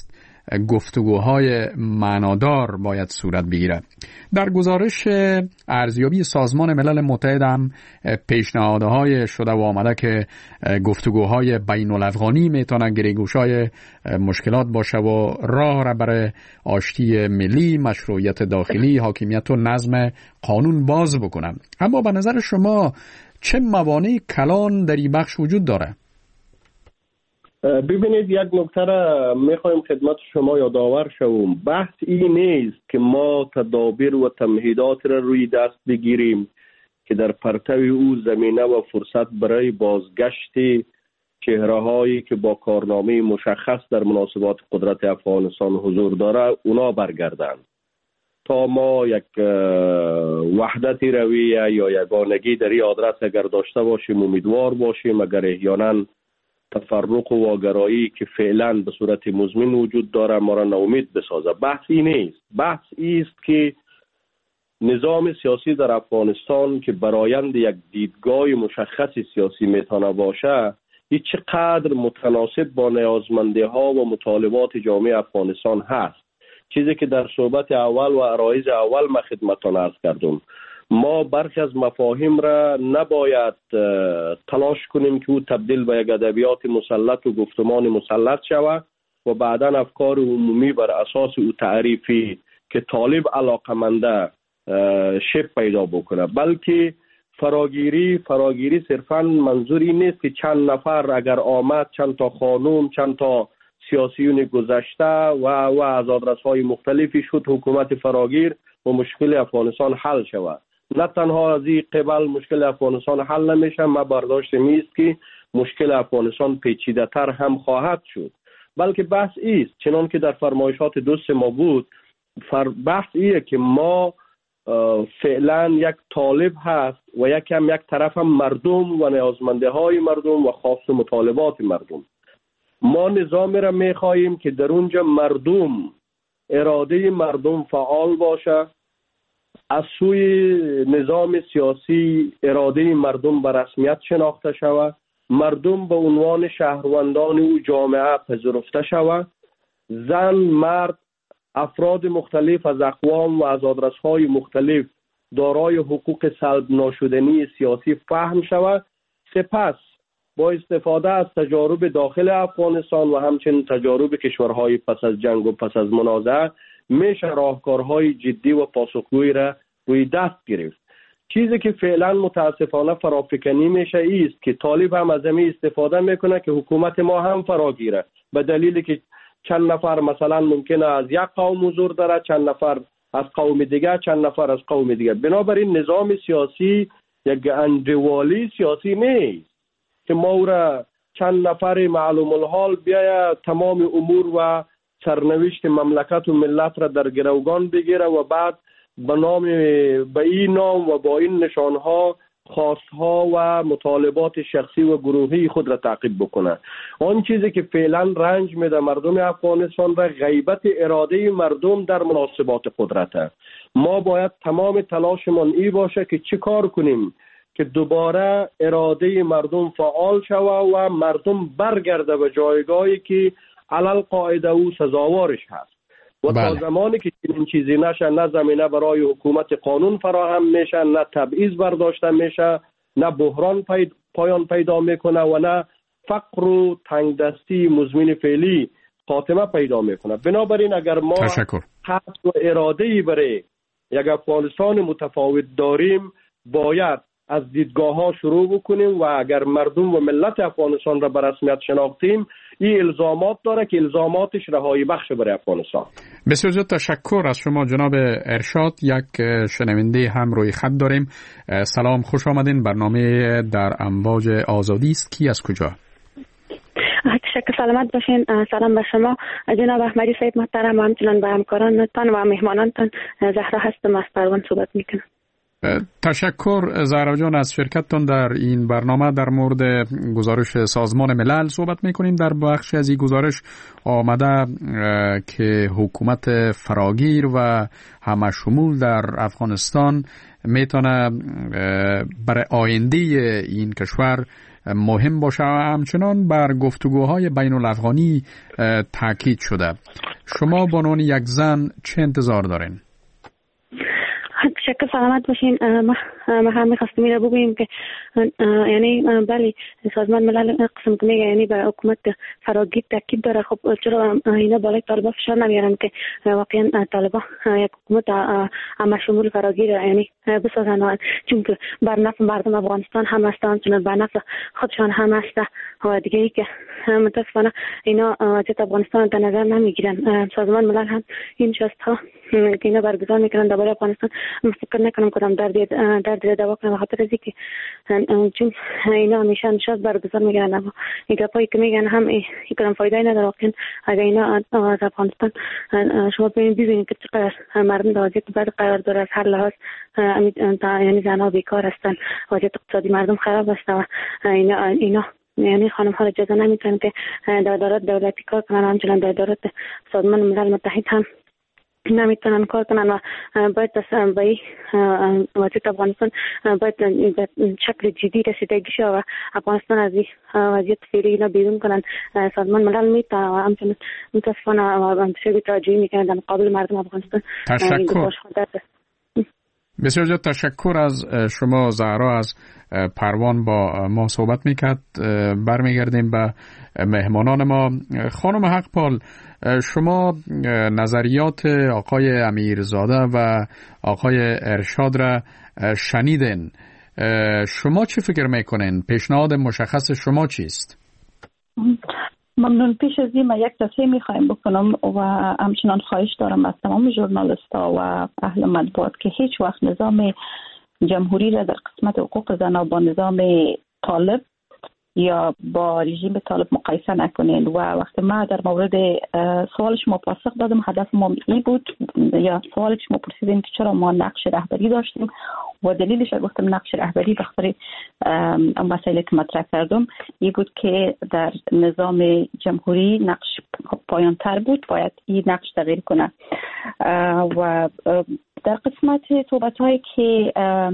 گفتگوهای معنادار باید صورت بگیرد. در گزارش ارزیابی سازمان ملل متحد هم پیشنهادهای شده و آمده که گفتگوهای بین الافغانی میتونه گریگوشای مشکلات باشه و راه را برای آشتی ملی، مشروعیت داخلی، حاکمیت و نظم قانون باز بکنه. اما به نظر شما چه موانع کلان در این بخش وجود داره؟ ببینید، یک نکته را میخوایم خدمت شما یادآور شوم. بحث این نیست که ما تدابیر و تمهیدات را روی دست بگیریم که در پرتو او زمینه و فرصت برای بازگشت چهره‌هایی که با کارنامه مشخص در مناسبات قدرت افغانستان حضور داره اونا برگردند. تا ما یک وحدت رویه یا یگانگی در این آدرس اگر داشته باشیم امیدوار باشیم، اگر احیانا تفرق و واگرایی که فعلا به صورت مزمن وجود داره ما را ناامید بسازه. بحث این نیست. بحث است که نظام سیاسی در افغانستان که برآیند یک دیدگاه مشخص سیاسی میتونه باشه، این چقدر متناسب با نیازمندی‌ها و مطالبات جامعه افغانستان هست. چیزی که در صحبت اول و عرایض اول ما خدمتتان عرض کردم، ما برخی از مفاهیم را نباید تلاش کنیم که او تبدیل به یک ادبیات مسلط و گفتمان مسلط شود و بعدا افکار عمومی بر اساس او تعریفی که طالب علاقمنده شب پیدا بکنه. بلکه فراگیری صرفا منظوری نیست که چند نفر اگر آمد، چند تا خانم، چند تا سیاسیون گذشته و از آدرس‌های مختلفی شد حکومت فراگیر و مشکل افغانستان حل شود. نه تنها از این قبل مشکل افغانستان حل نمیشه، ما برداشت نیست که مشکل افغانستان پیچیده تر هم خواهد شد. بلکه بحث ایست چنان که در فرمایشات دوست ما بود، بحث ایه که ما فعلا یک طالب هست و یک طرف هم مردم و نیازمنده های مردم و خواست مطالبات مردم. ما نظامی را میخواییم که در اونجا مردم، اراده مردم فعال باشه، از سوی نظام سیاسی اراده مردم به رسمیت شناخته شود، مردم به عنوان شهروندان او جامعه پذیرفته شود، زن، مرد، افراد مختلف از اقوام و از آدرس‌های مختلف دارای حقوق سلب ناشدنی سیاسی فهم شود. سپس با استفاده از تجارب داخل افغانستان و همچنین تجارب کشورهای پس از جنگ و پس از منازعه میشه راهکارهای جدی و پاسخگویی را روی دست گرفت. چیزی که فعلا متاسفانه فرافکنی میشه ایست که طالب هم از همین استفاده میکنه که حکومت ما هم فراگیره، به دلیلی که چند نفر مثلا ممکنه از یک قوم حضور داره، چند نفر از قوم دیگه، چند نفر از قوم دیگه. بنابراین نظام سیاسی یک انډیوالي سیاسی نیست که ما او را چند نفر معلوم الحال بیاید تمام امور و سرنوشت مملکت و ملت را در گروگان بگیره و بعد به این نام و با این نشانها خواستها و مطالبات شخصی و گروهی خود را تعقیب بکنه. آن چیزی که فعلا رنج میده مردم افغانستان را غیبت اراده مردم در مناسبات قدرته. ما باید تمام تلاشمان ای باشه که چی کار کنیم که دوباره اراده مردم فعال شود و مردم برگرده به جایگاهی که علل قاعده او سزاوارش هست. و تا زمانی که این چیزی نشه، نه زمینه برای حکومت قانون فراهم میشه، نه تبعیض برداشته میشه، نه بحران پایان پیدا میکنه و نه فقر و تنگدستی مزمن فعلی خاتمه پیدا میکنه. بنابراین اگر ما حس و اراده‌ای برای یک افغانستان متفاوت داریم، باید از دیدگاه ها شروع بکنیم و اگر مردم و ملت افغانستان را به رسمیت شناختیم، این الزامات داره که الزاماتش رهایی بخش برای افغانستان. بسیار زیاد تشکر از شما جناب ارشاد. یک شنونده هم روی خط داریم. سلام، خوش آمدین. برنامه در امواج آزادی است. کی از کجا؟ تشکر، سلامت باشین. سلام به شما جناب احمدی صاحب محترم و همچنان به همکارانتان و مهمانانتان. زهرا هستم، از پروان صحبت میکنم. تشکر زهرا جان از شرکتتان در این برنامه. در مورد گزارش سازمان ملل صحبت میکنیم. در بخش از این گزارش آمده که حکومت فراگیر و همه شمول در افغانستان میتونه برای آینده این کشور مهم باشه و همچنان بر گفتگوهای بین الافغانی تاکید شده. شما به عنوان یک زن چه انتظار دارین؟ شکل سلامت باشین. ما هم می‌خواستیم این رو بگوییم که یعنی بله سازمان ملل قسم که میگه یعنی به حکومت فراگیر تاکید داره. خب چرا اینا بالای طالبان فشار نمیارن که واقعا طالبان یک حکومت همه شمول فراگیر یعنی بسازن، چون که بر نفع مردم افغانستان هم هستن، چون بر نفع خودشان هم هست و دیگه ای که متاسفانه اینا وضعیت افغانستان در نظر نمیگیرن. سازمان ملل هم این شست ها که اینا برگزار میکنن درباره افغانستان فکر نکنم کدام درد دوا کنه، بخاطر از اینکه چون اینا همیشه نشاط برگزار میکنن، اما این گپایی که میگن هم کدام فایده نداره. واقعا اگه اینا از افغانستان شما ببینید که چقدر مردم در وضعیت بد قرار داره، از هر لحاظ یعنی زنها بیکار هستن، وضعیت اقتصادی مردم خراب است و اینا یعنی خانم ها اجازه نمیتونن که در ادارات دولتی کار کنن، همچنان در ادارات سازمان ملل متحد هم نمیتونن کار کنن و باید به وضعیت افغانستان باید شکل جدی رسیدگی شه و افغانستان از وضعیت فعلی اینا بیرون کنن. سازمان ملل میتونه و همچنین متاسفانه انتشار توجهی میکنه در مقابل مردم افغانستان. تشکر. بسیار زیاد تشکر از شما زهرا از پروان با ما صحبت میکرد. برمیگردیم به مهمانان ما. خانم حقپال، شما نظریات آقای امیرزاده و آقای ارشاد را شنیدین. شما چی فکر میکنین؟ پیشنهاد مشخص شما چیست؟ ممنون. پیش از این من یک توصیه میخوایم بکنم و همچنان خواهش دارم از تمام ژورنالیست‌ها و اهل مطبوعات که هیچ وقت نظام جمهوری را در قسمت حقوق زنان با نظام طالب یا با رژیم طالب مقایسه نکنین. و وقتی ما در مورد سوال شما پاسخ دادم، هدف ما این بود، یا سوال شما پرسیدین که چرا ما نقش رهبری داشتیم و دلیلش گفتم نقش رهبری بخاطر مسائلی که مطرح کردم این بود که در نظام جمهوری نقش پایان تر بود، باید این نقش تغییر کنه. و در قسمت صحبت هایی که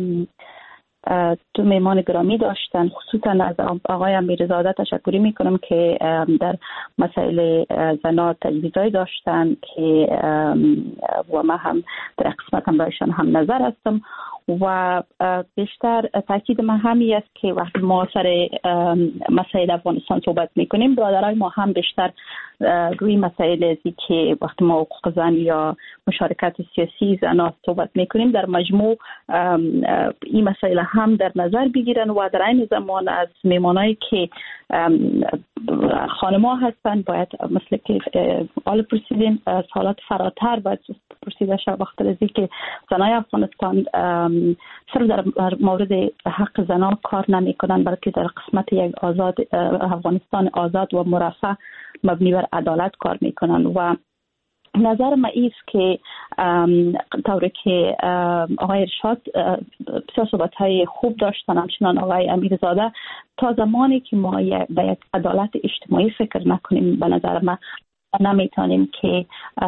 تو میمان گرامی داشتن، خصوصا از آقای امیرزاده تشکری میکنم که در مسائل زنا تجویزهایی داشتن که و ما هم در قسمت هم بایشان هم نظر هستم و بیشتر تاکید من همی است که وقتی ما سر مسائل افغانستان صحبت میکنیم، برادرای ما هم بیشتر روی مسائل ازی که وقتی ما حقوق زن یا مشارکت سیاسی زنان صحبت میکنیم در مجموع این مسائل هم در نظر بگیرن و در این زمان از میمانایی که خانم‌ها هستن باید مثل که آل پرسیدین از حالات فراتر باید پرسیده شد، بخاطر از اینکه زنای افغانستان صرف در مورد حق زنان کار نمی‌کنن، بلکه در قسمت یک آزاد افغانستان آزاد و مرفه مبنی بر عدالت کار میکنن. و نظر ما ایست که طوری که آقای ارشاد بسیار صحبت‌های خوب داشتن، همچنان آقای امیرزاده، تا زمانی که ما به یک عدالت اجتماعی فکر نکنیم به نظر ما نمیتونیم که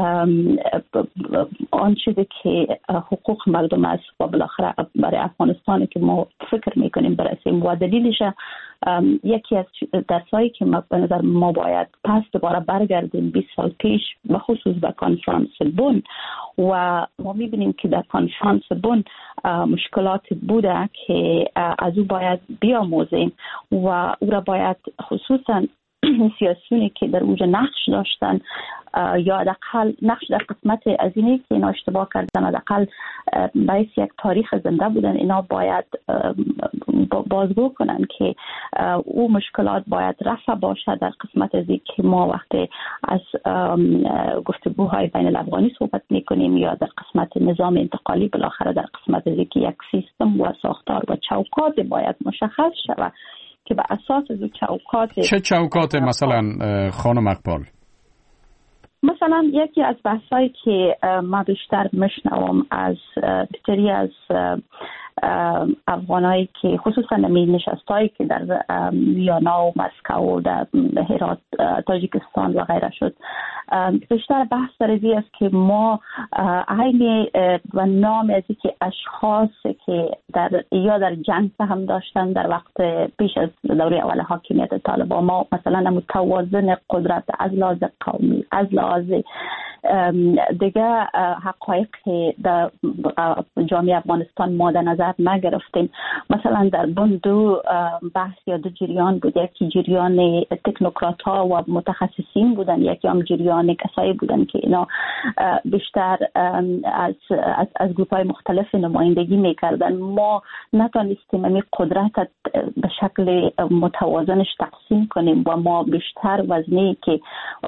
آن چیزی که حقوق مردم است و بالاخره برای افغانستان که ما فکر میکنیم برسیم. و دلیلش یکی از درسایی که ما به نظر ما باید پس دوباره برگردیم 20 سال پیش، به خصوص به کنفرانس بن، و ما میبینیم که در کنفرانس بن مشکلات بوده که از او باید بیاموزیم و او را باید خصوصا سیاسیونی که در اوج نقش داشتن یا حداقل نقش در قسمت از اینی که اینا اشتباه کردن حداقل باعث یک تاریخ زنده بودن، اینا باید بازگو کنن که او مشکلات باید رفع باشه در قسمت از این که ما وقتی از گفتگوهای بین الافغانی صحبت میکنیم یا در قسمت نظام انتقالی، بالاخره در قسمت از این که یک سیستم و ساختار و چوکات باید مشخص شود که به اساس از چوکات. چه چوکات مثلا خانم اقبال؟ مثلا یکی از بحثایی که ما بیشتر میشنوم از بسیاری از افغانایی که خصوصا نشستایی که در ویانا و مسکو و در هرات تاجیکستان و غیره شد، بیشتر بحث در این است که ما عین و نام از که اشخاص که در جنگ هم داشتن در وقت پیش از دوره اول حاکمیت طالبان. ما مثلا توازن قدرت از لحاظ قومی، از لحاظ دیگه حقایق در جامعه افغانستان ما در نظر نگرفتیم. مثلا در دو بحث یا دو جریان بود، یکی جریان تکنوکرات ها و متخصصین بودن، یکی هم جریان کسایی بودن که اینا بیشتر از گروپ های مختلف نمایندگی میکردن. ما نتونستیم این قدرت به شکل متوازنش تقسیم کنیم و ما بیشتر وزنی که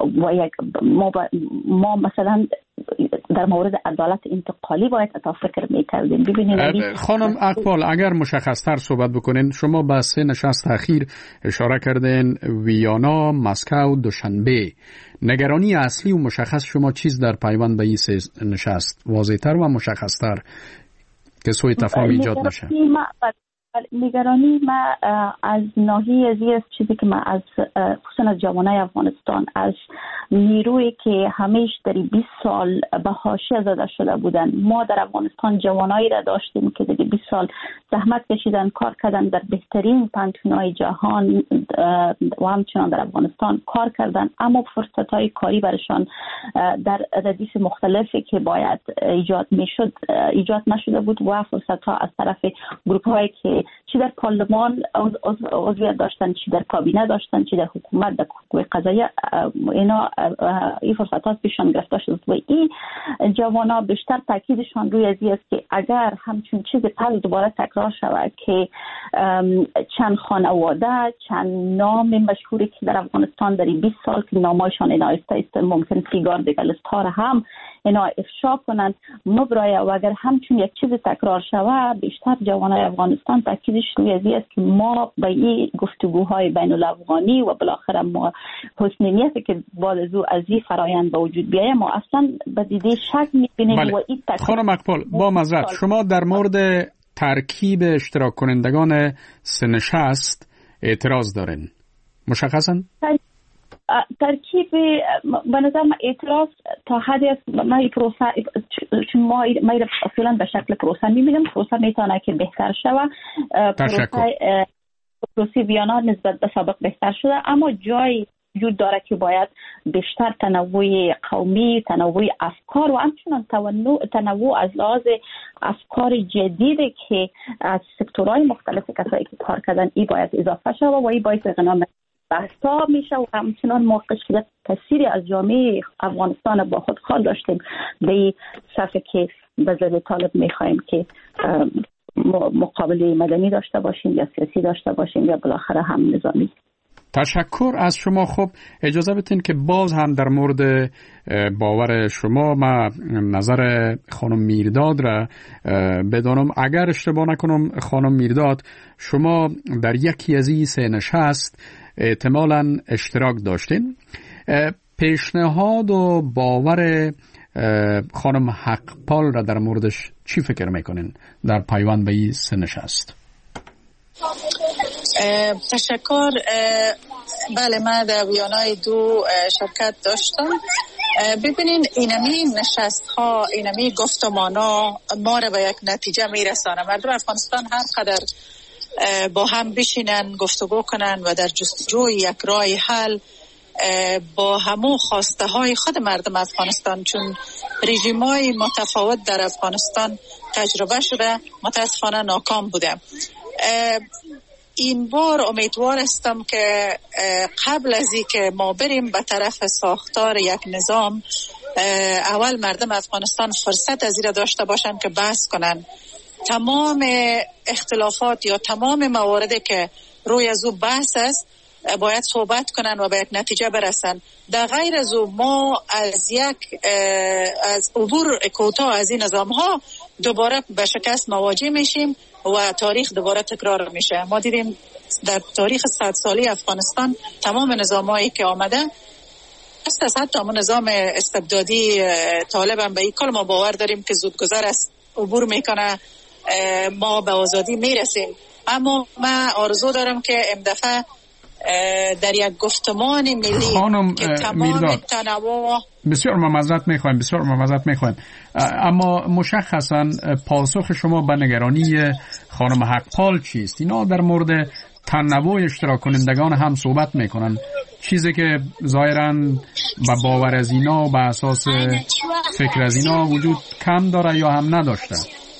ما مثلا در مورد عدالت انتقالی باید اتا فکر میکردیم. ببینید خانم اقبال، اگر مشخصتر صحبت بکنین، شما به 3 نشست اخیر اشاره کردین، ویانا، مسکو، دوشنبه. نگرانی اصلی و مشخص شما چیز در پیوند به این 3 نشست واضح‌تر و مشخص‌تر که سوء تفاهم ایجاد نشه؟ نگرانی ما از ناحیه از چیزی که ما از خصوصا از جوانای افغانستان، از نیرویی که همیشه در 20 سال به حاشیه زده شده بودن. ما در افغانستان جوانایی را داشتیم که در 20 سال زحمت کشیدن، کار کردن در بهترین پانتونای جهان و همچنان در افغانستان کار کردن، اما فرصت‌های کاری برشان در ردیف مختلفی که باید ایجاد نشده بود و فرصت‌ها از طرف گروپ‌هایی که چی در پارلمان عضویت داشتن، چی در کابینه داشتن، چی در حکومت، در قوه قضاییه، اینا این فرصت‌ها پیشان گرفته شد و این جوانا بیشتر تاکیدشان روی ازی است که اگر همچون چیز پل دوباره تکرار شود که چند خانواده، چند نام مشهوری که در افغانستان در 20 سال که نامایشان اینا است ممکن سیگار دیگلست ها هم اینا افشا کنند مبرای، و اگر همچون یک چیز تکرار شود بیشتر جوانای افغانستان تاکیدش روی ازی است که ما با این گفتگوهای بین الافغانی و بالاخره ما حسن نیتی که بعد از این فرایند به وجود بیاید ما اصلا به دیده شک می‌بینیم. بله. و این خانم اقبال، با معذرت شما در مورد ترکیب اشتراک کنندگان 3 نشست اعتراض دارین، مشخصاً؟ ترکیب به نظر من اعتراض تا حدی است. ما چون ما اصولا به شکل پروسه میبینیم، پروسه میتونه که بهتر شود. پروسه ویانا نسبت به سابق بهتر شده، اما جای وجود داره که باید بیشتر تنوع قومی، تنوع افکار و همچنان تنوع از لحاظ افکار جدیدی که از سکتورهای مختلف کسایی که کار کردن ای باید اضافه شود و ای باید اقنام بحثا میشه و همچنان ما کثیری از جامعه افغانستان با خود خال داشتیم به صفحه که به ضد طالب میخوایم که مقابله مدنی داشته باشیم یا سیاسی داشته باشیم یا بالاخره هم نظامی. تشکر از شما. خب اجازه بدین که باز هم در مورد باور شما ما نظر خانم میرداد را بدانم. اگر اشتباه نکنم خانم میرداد، شما در یکی از این 3 نشست احتمالاً اشتراک داشتین. پیشنهاد و باور خانم حقپال را در موردش چی فکر میکنین در پیوند به این 3 نشست؟ تشکر. بله، من در ویانای 2 شرکت داشتم. ببینین اینمی نشست ها، اینمی گفتمان ها ما را به یک نتیجه میرسانه. مردم افغانستان هر قدر با هم بشینن گفتگو کنن و در جستجوی یک راه حل با همو خواسته های خود مردم افغانستان، چون رژیم های متفاوت در افغانستان تجربه شده متاسفانه ناکام بوده. این بار امیدوار هستم که قبل از اینکه ما بریم به طرف ساختار یک نظام، اول مردم افغانستان فرصت از این داشته باشن که بحث کنن تمام اختلافات یا تمام مواردی که روی از او بحث است باید صحبت کنن و به یک نتیجه برسن. در غیر از او ما از عبور کوتاه از این نظام ها دوباره به شکست مواجه میشیم و تاریخ دوباره تکرار میشه. ما دیدیم در تاریخ 100 سالی افغانستان تمام نظامایی که آمده است، حتی همون نظام استبدادی طالب هم به این کل ما باور داریم که زودگذر است، عبور میکنه، ما به آزادی میرسیم. اما من آرزو دارم که این دفعه در یک گفتمان ملی که تمام تنوع. بسیار معذرت میخوایم اما مشخصا پاسخ شما به نگرانی خانم حقپال چیست؟ اینا در مورد تنوع اشتراک کنندگان هم صحبت میکنن، چیزی که ظاهراً به باور از اینا و به اساس فکر از اینا وجود کم داره یا هم نداشته.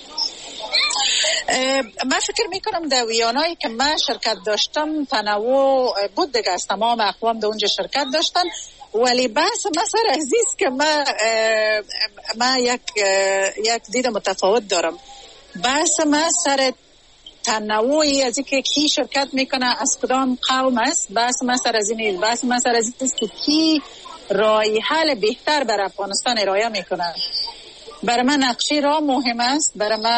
من فکر میکنم در ویانایی که من شرکت داشتم تنوع بود دیگه، از تمام اقوام در اونجا شرکت داشتن، ولی بحث من سر عزیز که من یک دید متفاوت دارم. بحث من سر تنوعی از اینکه کی شرکت میکنه از کدام قوم است، بحث من سر از این، بحث من سر از این که کی راه حل بهتر بر افغانستان ارائه میکنه. برای من نقشه راه مهم است،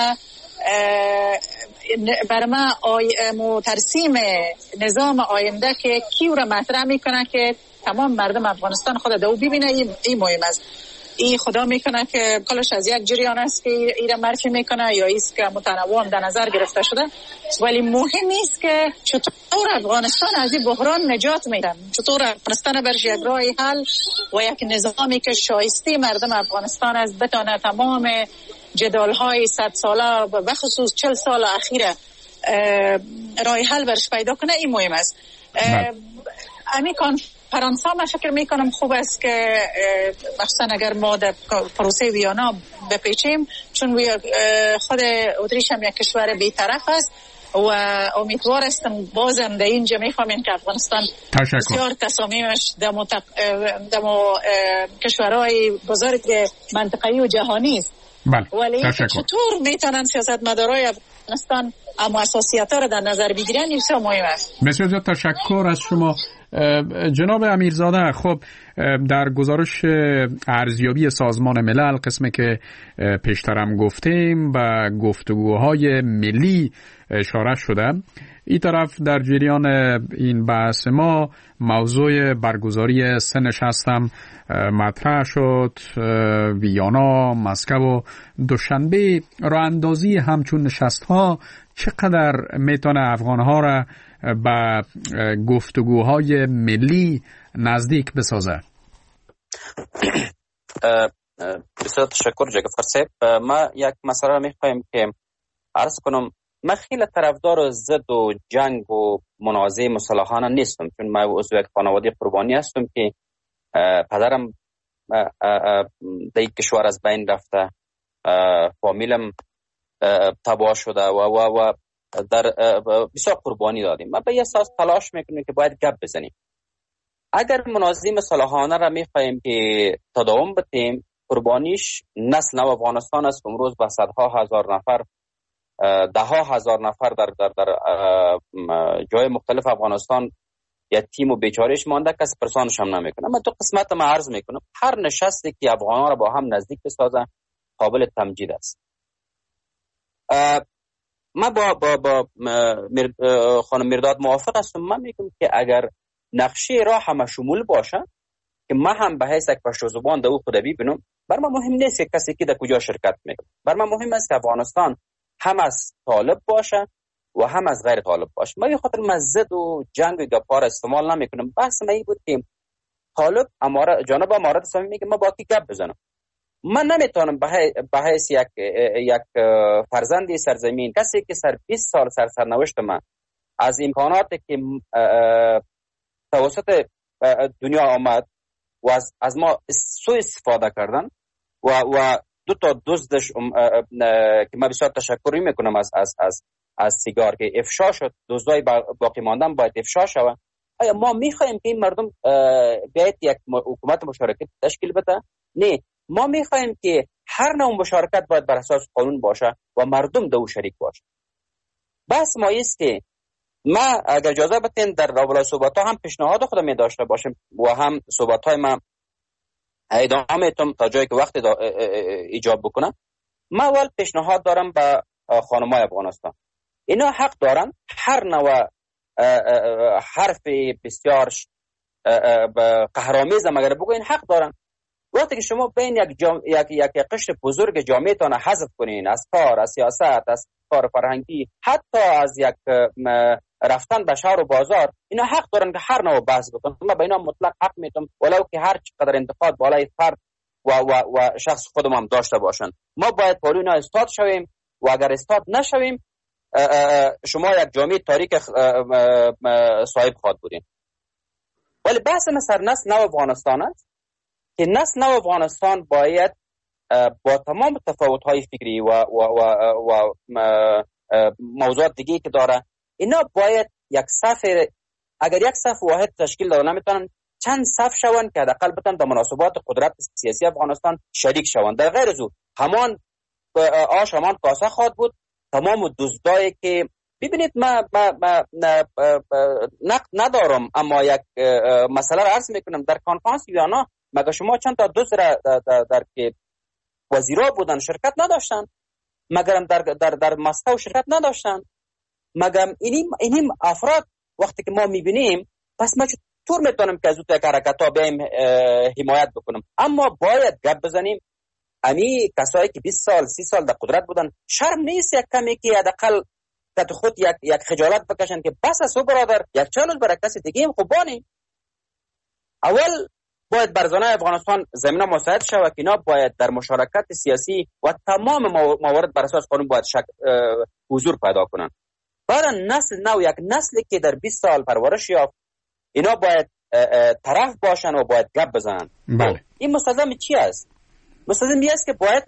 برای من ترسیم نظام آینده که کی را مطرح میکنه که تمام مردم افغانستان خود دو ببینه، این مهم است. این خدا میکنه که کلش از یک جریان است که ایره مرفی میکنه یا ایست که متنوع در نظر گرفته شده، ولی مهم نیست که چطور افغانستان از این بحران نجات میدن، چطور افغانستان برش یک راه حل و یک نظامی که شایسته مردم افغانستان از بتانه تمام جدالهای 100 ساله و بخصوص 40 سال اخیره راه حل برش پیدا کنه. این مهم است. امی کنفرانس ها من فکر میکنم خوب است که مخصوصا اگر ما در پروسه ویانا بپیچیم، چون خود اتریش هم یک کشور بی‌طرف است و امیدوار هستم بازم در اینجا میفهمیم که افغانستان بسیار تصامیمش در کشورهای بزرگ منطقه‌ای و جهانی است. ولی چطور میتونن سیاستمدارای افغانستان اما اساسیات را در نظر بگیرن، این بسیار مهم است. بسیار زیاد تشکر از شما جناب امیرزاده. خب در گزارش ارزیابی سازمان ملل قسمی که پیشترم گفتیم و گفتگوهای ملی اشاره شده، این طرف در جریان این بحث ما موضوع برگزاری 3 نشست هم مطرح شد. ویانا، مسکو و دوشنبه. راه اندازی همچون نشست ها چقدر میتونه افغان ها را به گفتگوهای ملی نزدیک بسازه؟ بسیار تشکر جعفر صاحب. ما یک مسئله میخوایم که عرض کنم. من خیلی طرفدار ضد و جنگ و منازعه مسلحانه نیستم، چون من عضو یک خانواده قربانی هستم که پدرم در یک کشور از بین رفته، فامیلم تباه شده و در بسیار قربانی دادیم. ما به یه اساس تلاش میکنیم که باید گپ بزنیم. اگر منازعه مسلحانه را میخوایم که تداوم بدیم، قربانیش نسل نو افغانستان است. امروز به صدها هزار نفر، ده ها هزار نفر در جای مختلف افغانستان یتیم و بیچارهش مانده، کسی پرسانش هم نمیکنه. من تو قسمت ما عرض میکنم هر نشستی که افغانان را با هم نزدیک بسازه قابل تمجید است. من با خانم میرداد موافق هستم. من میگم که اگر نقشه راه همه شمول باشه که من هم به حیث یک پشتو زبان در او خود ببینم، بر من مهم نیست که کسی که در کجا شرکت میکنه. بر من مهم است که افغانستان هم از طالب باشه و هم از غیر طالب باشه. من به خاطر مزد و جنگ و گپار استعمال نمیکنم. بحث من این بود که طالب جناب امارت اسلامی میگه ما با کی گپ بزنم. من نمیتونم به حیث یک فرزندی سرزمین، کسی که 20 سال سرنوشت من از امکاناتی که توسط دنیا آمد و از ما سوء استفاده کردن و دو تا دزدش که من بسیار تشکر میکنم از سیگار که افشا شد، دزدای باقی ماندن باید افشا شود. آیا ما میخوایم که این مردم بیاید یک حکومت مشارکت تشکیل بده؟ نه، ما میخوایم که هر نوع مشارکت باید بر اساس قانون باشه و مردم دو شریک باشه. بس ما است که ما اگر اجازه بدین در راولای صحبت ها هم پیشنهاد خودم می داشته باشم و هم صحبت های من ادامه میتونم تا جایی که وقت ایجاب بکنم. من اول پیشنهاد دارم به خانمای افغانستان، اینا حق دارن هر نوع حرف بسیار قهرآمیز مگر بگوین، حق دارن. وقتی که شما بین یک قشر بزرگ جامعهتان حذف کنین از کار، از سیاست، از کار فرهنگی، حتی از یک رفتن به شهر و بازار، اینا حق دارن که هر نوع بحث بکنن. ما به اینا مطلق حق میدم، ولو که هر چقدر انتقاد بالای فرد و شخص خودم هم داشته باشن. ما باید پالوی اینا استاد شویم و اگر استاد نشویم شما یک جامعه تاریک صاحب خواهد بودین. ولی بحث ما سر نسل نو افغانستان است که نسل نو افغانستان باید با تمام تفاوت‌های فکری و موضوعات دیگه که داره، اینا باید یک صف، اگر یک صف واحد تشکیل داده نمیتونن چند صف شون که حداقل بتونن در مناسبات قدرت سیاسی افغانستان شریک شون. در غیر از او همان آش همان کاسه خواهد بود. تمام دزدایی که ببینید ما نقد ندارم، اما یک مسئله را عرض میکنم. در کنفرانس ویانا مگه شما چند تا دزد در که وزیرا بودن شرکت نداشتن؟ مگرم در مسکو شرکت نداشتن؟ مگرم اینیم افراد وقتی که ما میبینیم، پس ما چطور میتونم که از اون یک حرکت ها بیایم حمایت بکنم؟ اما باید گپ بزنیم امی کسایی که 20 سال 30 سال در قدرت بودن، شرم نیست یک کمی که حداقل که خود یک خجالت بکشن که بس است برادر، یک چند روز برای کسی دیگه هم خوبانی. اول باید بر زنان افغانستان زمینه مساعد شود که اینا باید در مشارکت سیاسی و تمام موارد بر اساس قانون باید حضور پیدا کنن. برای نسل نو، یک نسلی که در 20 سال پرورش یافت، اینا باید طرف باشن و باید گپ بزنن. بله. این مستلزم چی است؟ مستلزم است که باید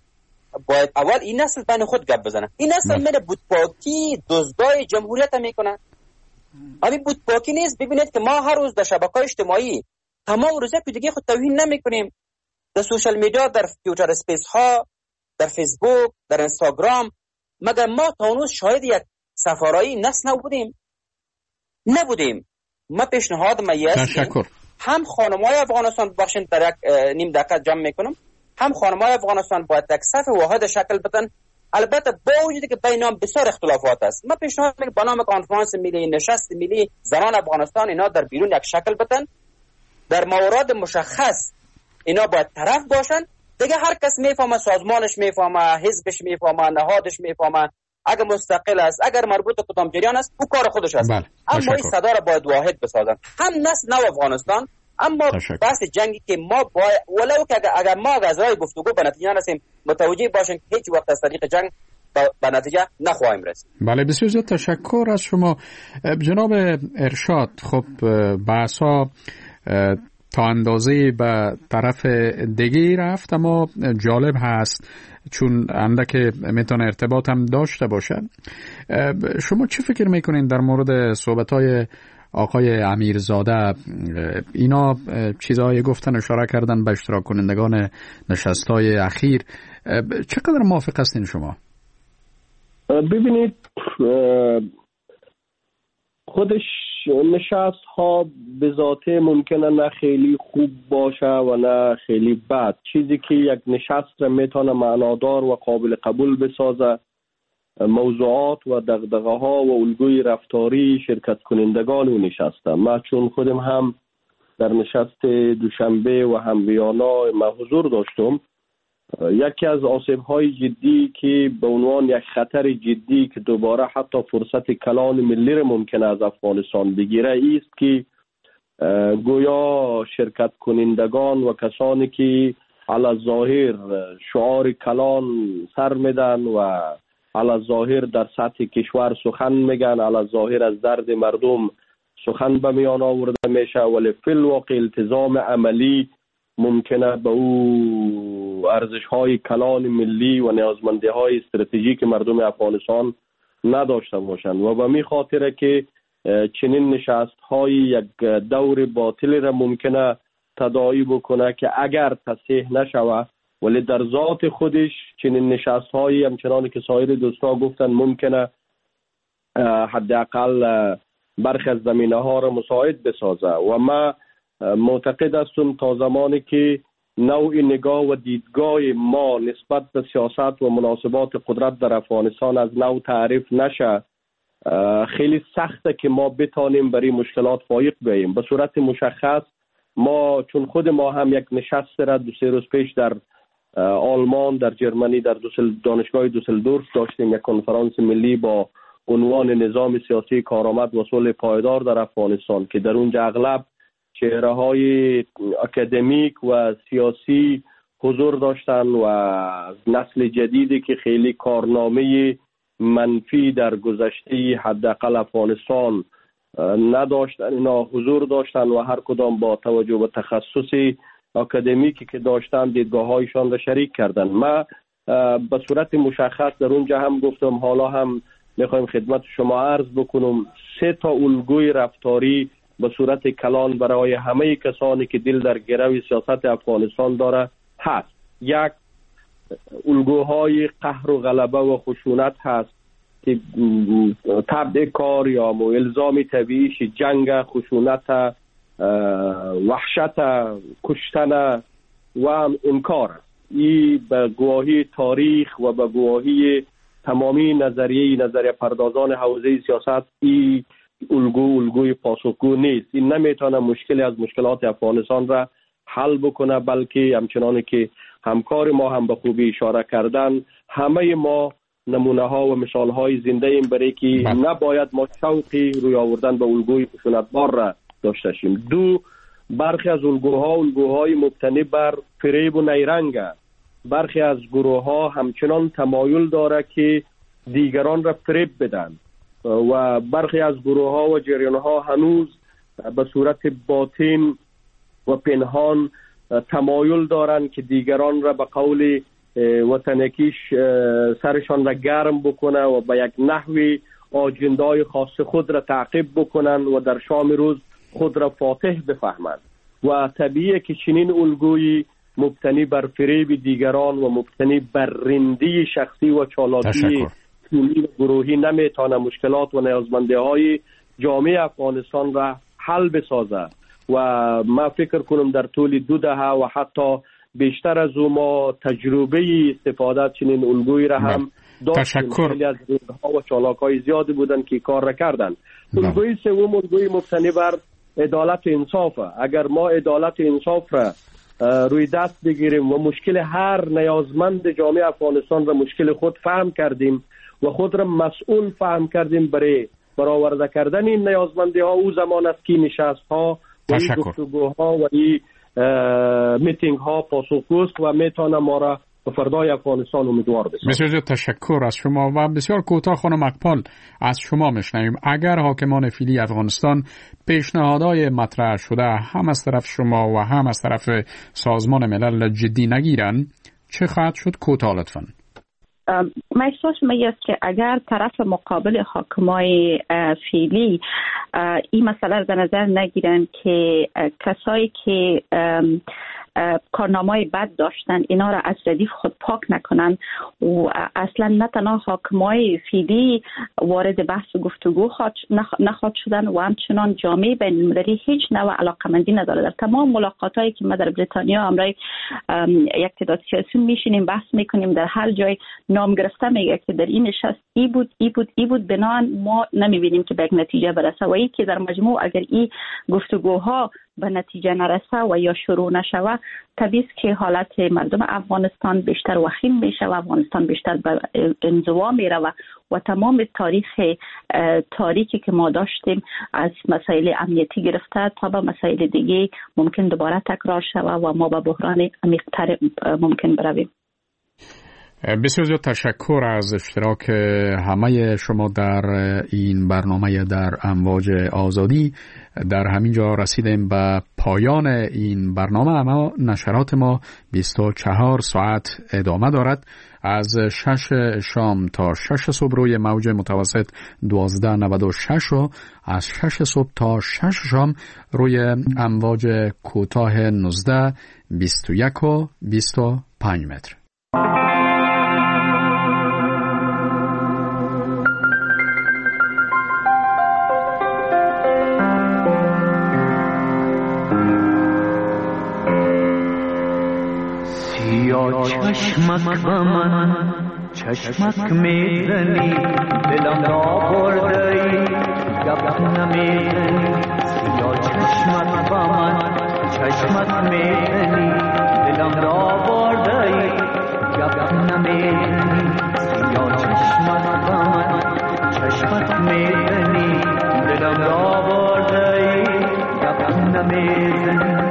اول این نسل بین خود گپ بزنن. این نسل میره بودپاکی دزدای جمهوریت میکنن. همین بودپاکی نیست. ببینید که ما هر روز در شبکه‌های اجتماعی تمام روزه که دیگه خود توهین نمیکنیم. در سوشال میدیا، در فیوچر اسپیس ها، در فیسبوک، در اینستاگرام، مگر ما تا اون شاهد یک سفارایی نسل نبودیم. ما پیشنهاد تشکر. هم خانم‌های افغانستان، بخشین در یک نیم دقیقه جمع میکنم، هم خانم‌های افغانستان باید یک صف واحد شکل بدن. البته با وجودی که بینام بسیار اختلافات است، ما پیشنهاد میکنم به نام کنفرانس ملی، نشست ملی زنان افغانستان، اینا در بیرون یک شکل بدن. در موارد مشخص اینا باید طرف باشن. دیگه هر کس میفهمه، سازمانش میفهمه، حزبش میفهمه، نهادش میفهمه، اگر مستقل است، اگر مربوط به کدام جریان است، او کار خودش است. اما این صدا را باید واحد بسازن، هم نسل نو افغانستان. اما بحث جنگی که ما باید ولو که اگر ما از راه گفتگو به نتیجه نرسیم، متوجه باشین که هیچ وقت از طریق جنگ به نتیجه نخواهیم رسید. بله، بسیار زیاد تشکر از شما جناب ارشاد. خب بحثا تا اندازه به طرف دیگه رفت، اما جالب هست چون اندک میتونه ارتباط هم داشته باشه. شما چه فکر میکنین در مورد صحبت‌های آقای امیرزاده؟ اینا چیزایی گفتن، اشاره کردن به اشتراک کنندگان نشست‌های اخیر. چقدر موافق هستین شما؟ ببینید، خودش نشست ها به ذاته ممکنه نه خیلی خوب باشه و نه خیلی بد. چیزی که یک نشست را میتونه معنادار و قابل قبول بسازه، موضوعات و دغدغه ها و الگوی رفتاری شرکت کنندگان و نشسته. ما چون خودم هم در نشست دوشنبه و هم ویانا ما حضور داشتم، یکی از آسیب‌های جدی که به عنوان یک خطر جدی که دوباره حتی فرصت کلان ملی را ممکن از افغانستان بگیره است که گویا شرکت کنندگان و کسانی که علی ظاهر شعار کلان سر میدن و علی ظاهر در سطح کشور سخن میگن، علی ظاهر از درد مردم سخن به میان آورده میشه، ولی فی الواقع التزام عملی ممکنه به او ارزش‌های کلان ملی و نیازمندی‌های استراتژیک مردم افغانستان نداشته باشند. و به می خاطره که چنین نشست‌های یک دور باطل را ممکنه تداعی بکنه که اگر تصحیح نشوه، ولی در ذات خودش چنین نشست‌هایی همچنان که سایر دوستا گفتن ممکنه حداقل برخی از زمینه‌ها را مساعد بسازه. و ما معتقد هستم تا زمانی که نوع نگاه و دیدگاه ما نسبت به سیاست و مناسبات قدرت در افغانستان از نو تعریف نشه، خیلی سخته که ما بتانیم برای مشکلات فایق بیاییم. به صورت مشخص ما چون خود ما هم یک نشست را 2-3 روز پیش در آلمان، در جرمنی، در دانشگاه دوسلدورف داشتیم، یک کنفرانس ملی با عنوان نظام سیاسی کارآمد و صلح پایدار در افغانستان که در اونجا اغلب چهره‌های اکادمیک و سیاسی حضور داشتن و نسل جدیدی که خیلی کارنامه منفی در گذشته حداقل افغانستان نداشتن، اینا حضور داشتن و هر کدام با توجه به تخصص اکادمیکی که داشتن دیدگاه‌هایشان را شریک کردن. ما به صورت مشخص در اونجا هم گفتم، حالا هم میخوایم خدمت شما عرض بکنم، 3 الگوی رفتاری به صورت کلان برای همه کسانی که دل در گرو سیاست افغانستان داره هست. یک، الگوهای قهر و غلبه و خشونت هست که تبع کار یا الزام طبیعیش جنگ، خشونت، وحشت، کشتن و انکار. این به گواهی تاریخ و به گواهی تمامی نظریه پردازان حوزه سیاست این الگوی پاسخگو نیست. این نمیتونه مشکلی از مشکلات افغانستان را حل بکنه، بلکه همچنان که همکار ما هم به خوبی اشاره کردن، همه ما نمونه ها و مثال های زنده ایم برای که نباید ما شوقی روی آوردن به الگوی خشونتبار را داشته شیم. 2، برخی از الگوهای مبتنی بر فریب و نیرنگ. برخی از گروه ها همچنان تمایل داره که دیگران را فریب بدن و برخی از گروه ها و جریان ها هنوز به صورت باطن و پنهان تمایل دارند که دیگران را به قول وطنکیش سرشان را گرم بکنه و به یک نحوی آجندای خاص خود را تعقیب بکنن و در شام روز خود را فاتح بفهمند. و طبیعیه که چنین الگویی مبتنی بر فریب دیگران و مبتنی بر رندی شخصی و چالاکی گروهی نمیتونه مشکلات و نیازمندی‌های جامعه افغانستان را حل بسازه. و ما فکر کنم در طول 2 دهه و حتی بیشتر از او ما تجربه استفاده چنین الگویی را هم داشتیم. خیلی از روزها و چالاک‌های زیادی بودن که کار را کردن. الگوی سوم الگوی مبتنی بر عدالت و انصاف. اگر ما عدالت و انصاف را روی دست بگیریم و مشکل هر نیازمند جامعه افغانستان را مشکل خود فهم کردیم و خود را مسئول فهم کردیم برای برآورده کردن این نیازمندی ها، او زمان است که نشست ها و این گفتگوها و این میتینگ ها پاسخگوست و میتونه ما را به فردای افغانستان امیدوار بسازه. بسیار تشکر از شما و بسیار کوتاه خانم اقبال از شما میشنویم. اگر حاکمان فعلی افغانستان پیشنهادهای مطرح شده هم از طرف شما و هم از طرف سازمان ملل جدی نگیرن، چه خواهد شد؟ کوتاه لطفاً. محسوس می‌است که اگر طرف مقابل حاکمای فعلی این مسئله را در نظر نگیرن که کسایی که کارنامه‌های بد داشتن اینا را از ردیف خود پاک نکنن و اصلا نه تنها حاکمای فعلی وارد بحث و گفتگو نخواهد شدن و همچنان جامعه بین‌المللی هیچ نوع علاقه‌مندی نداره. در تمام ملاقاتایی که ما در بریتانیا همراه یک تعداد سیاسی میشینیم بحث میکنیم، در هر جای نام گرفته میگه که در این نشست ای بود بنان ما نمیبینیم که به یک نتیجه برسه و ای که در مجموع اگر این گفتگوها به نتیجه نرسه و یا شروع نشوه، طبیعی است که حالت مردم افغانستان بیشتر وخیم میشه و افغانستان بیشتر به انزوا میره و تمام تاریخ تاریکی که ما داشتیم از مسائل امنیتی گرفته تا به مسائل دیگه ممکن دوباره تکرار شوه و ما به بحران عمیق‌تر ممکن برویم. بسیار زیاد تشکر از اشتراک همه شما در این برنامه در امواج آزادی. در همین جا رسیدیم به پایان این برنامه، اما نشرات ما 24 ساعت ادامه دارد. از 6 شام تا 6 صبح روی موج متوسط 1296 و از 6 صبح تا 6 شام روی امواج کوتاه 19 21 و 25 متر. چشمک با من چشمک میزنی دلم را بردی گپ نمیزنی سیا چشمک با من چشمک میزنی دلم را بردی گپ نمیزنی سیا چشمک با من چشمت میزنی دلم را بردی گپ نمیزنی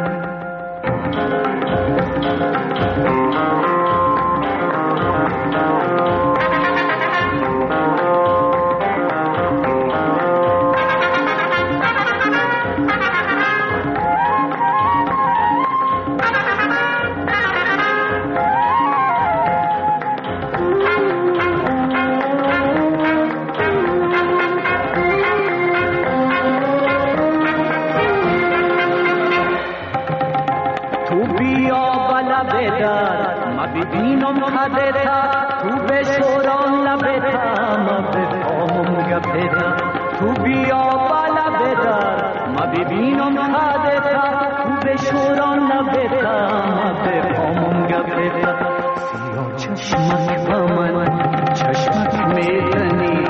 ببینم خدتا تو بشوران لبتا ما بفهمم گپتا تو بیا بالا بدار ما ببینم خدتا تو بشوران لبتا ما بفهمم گپتا سیاه چشمک با من چشمک میزنی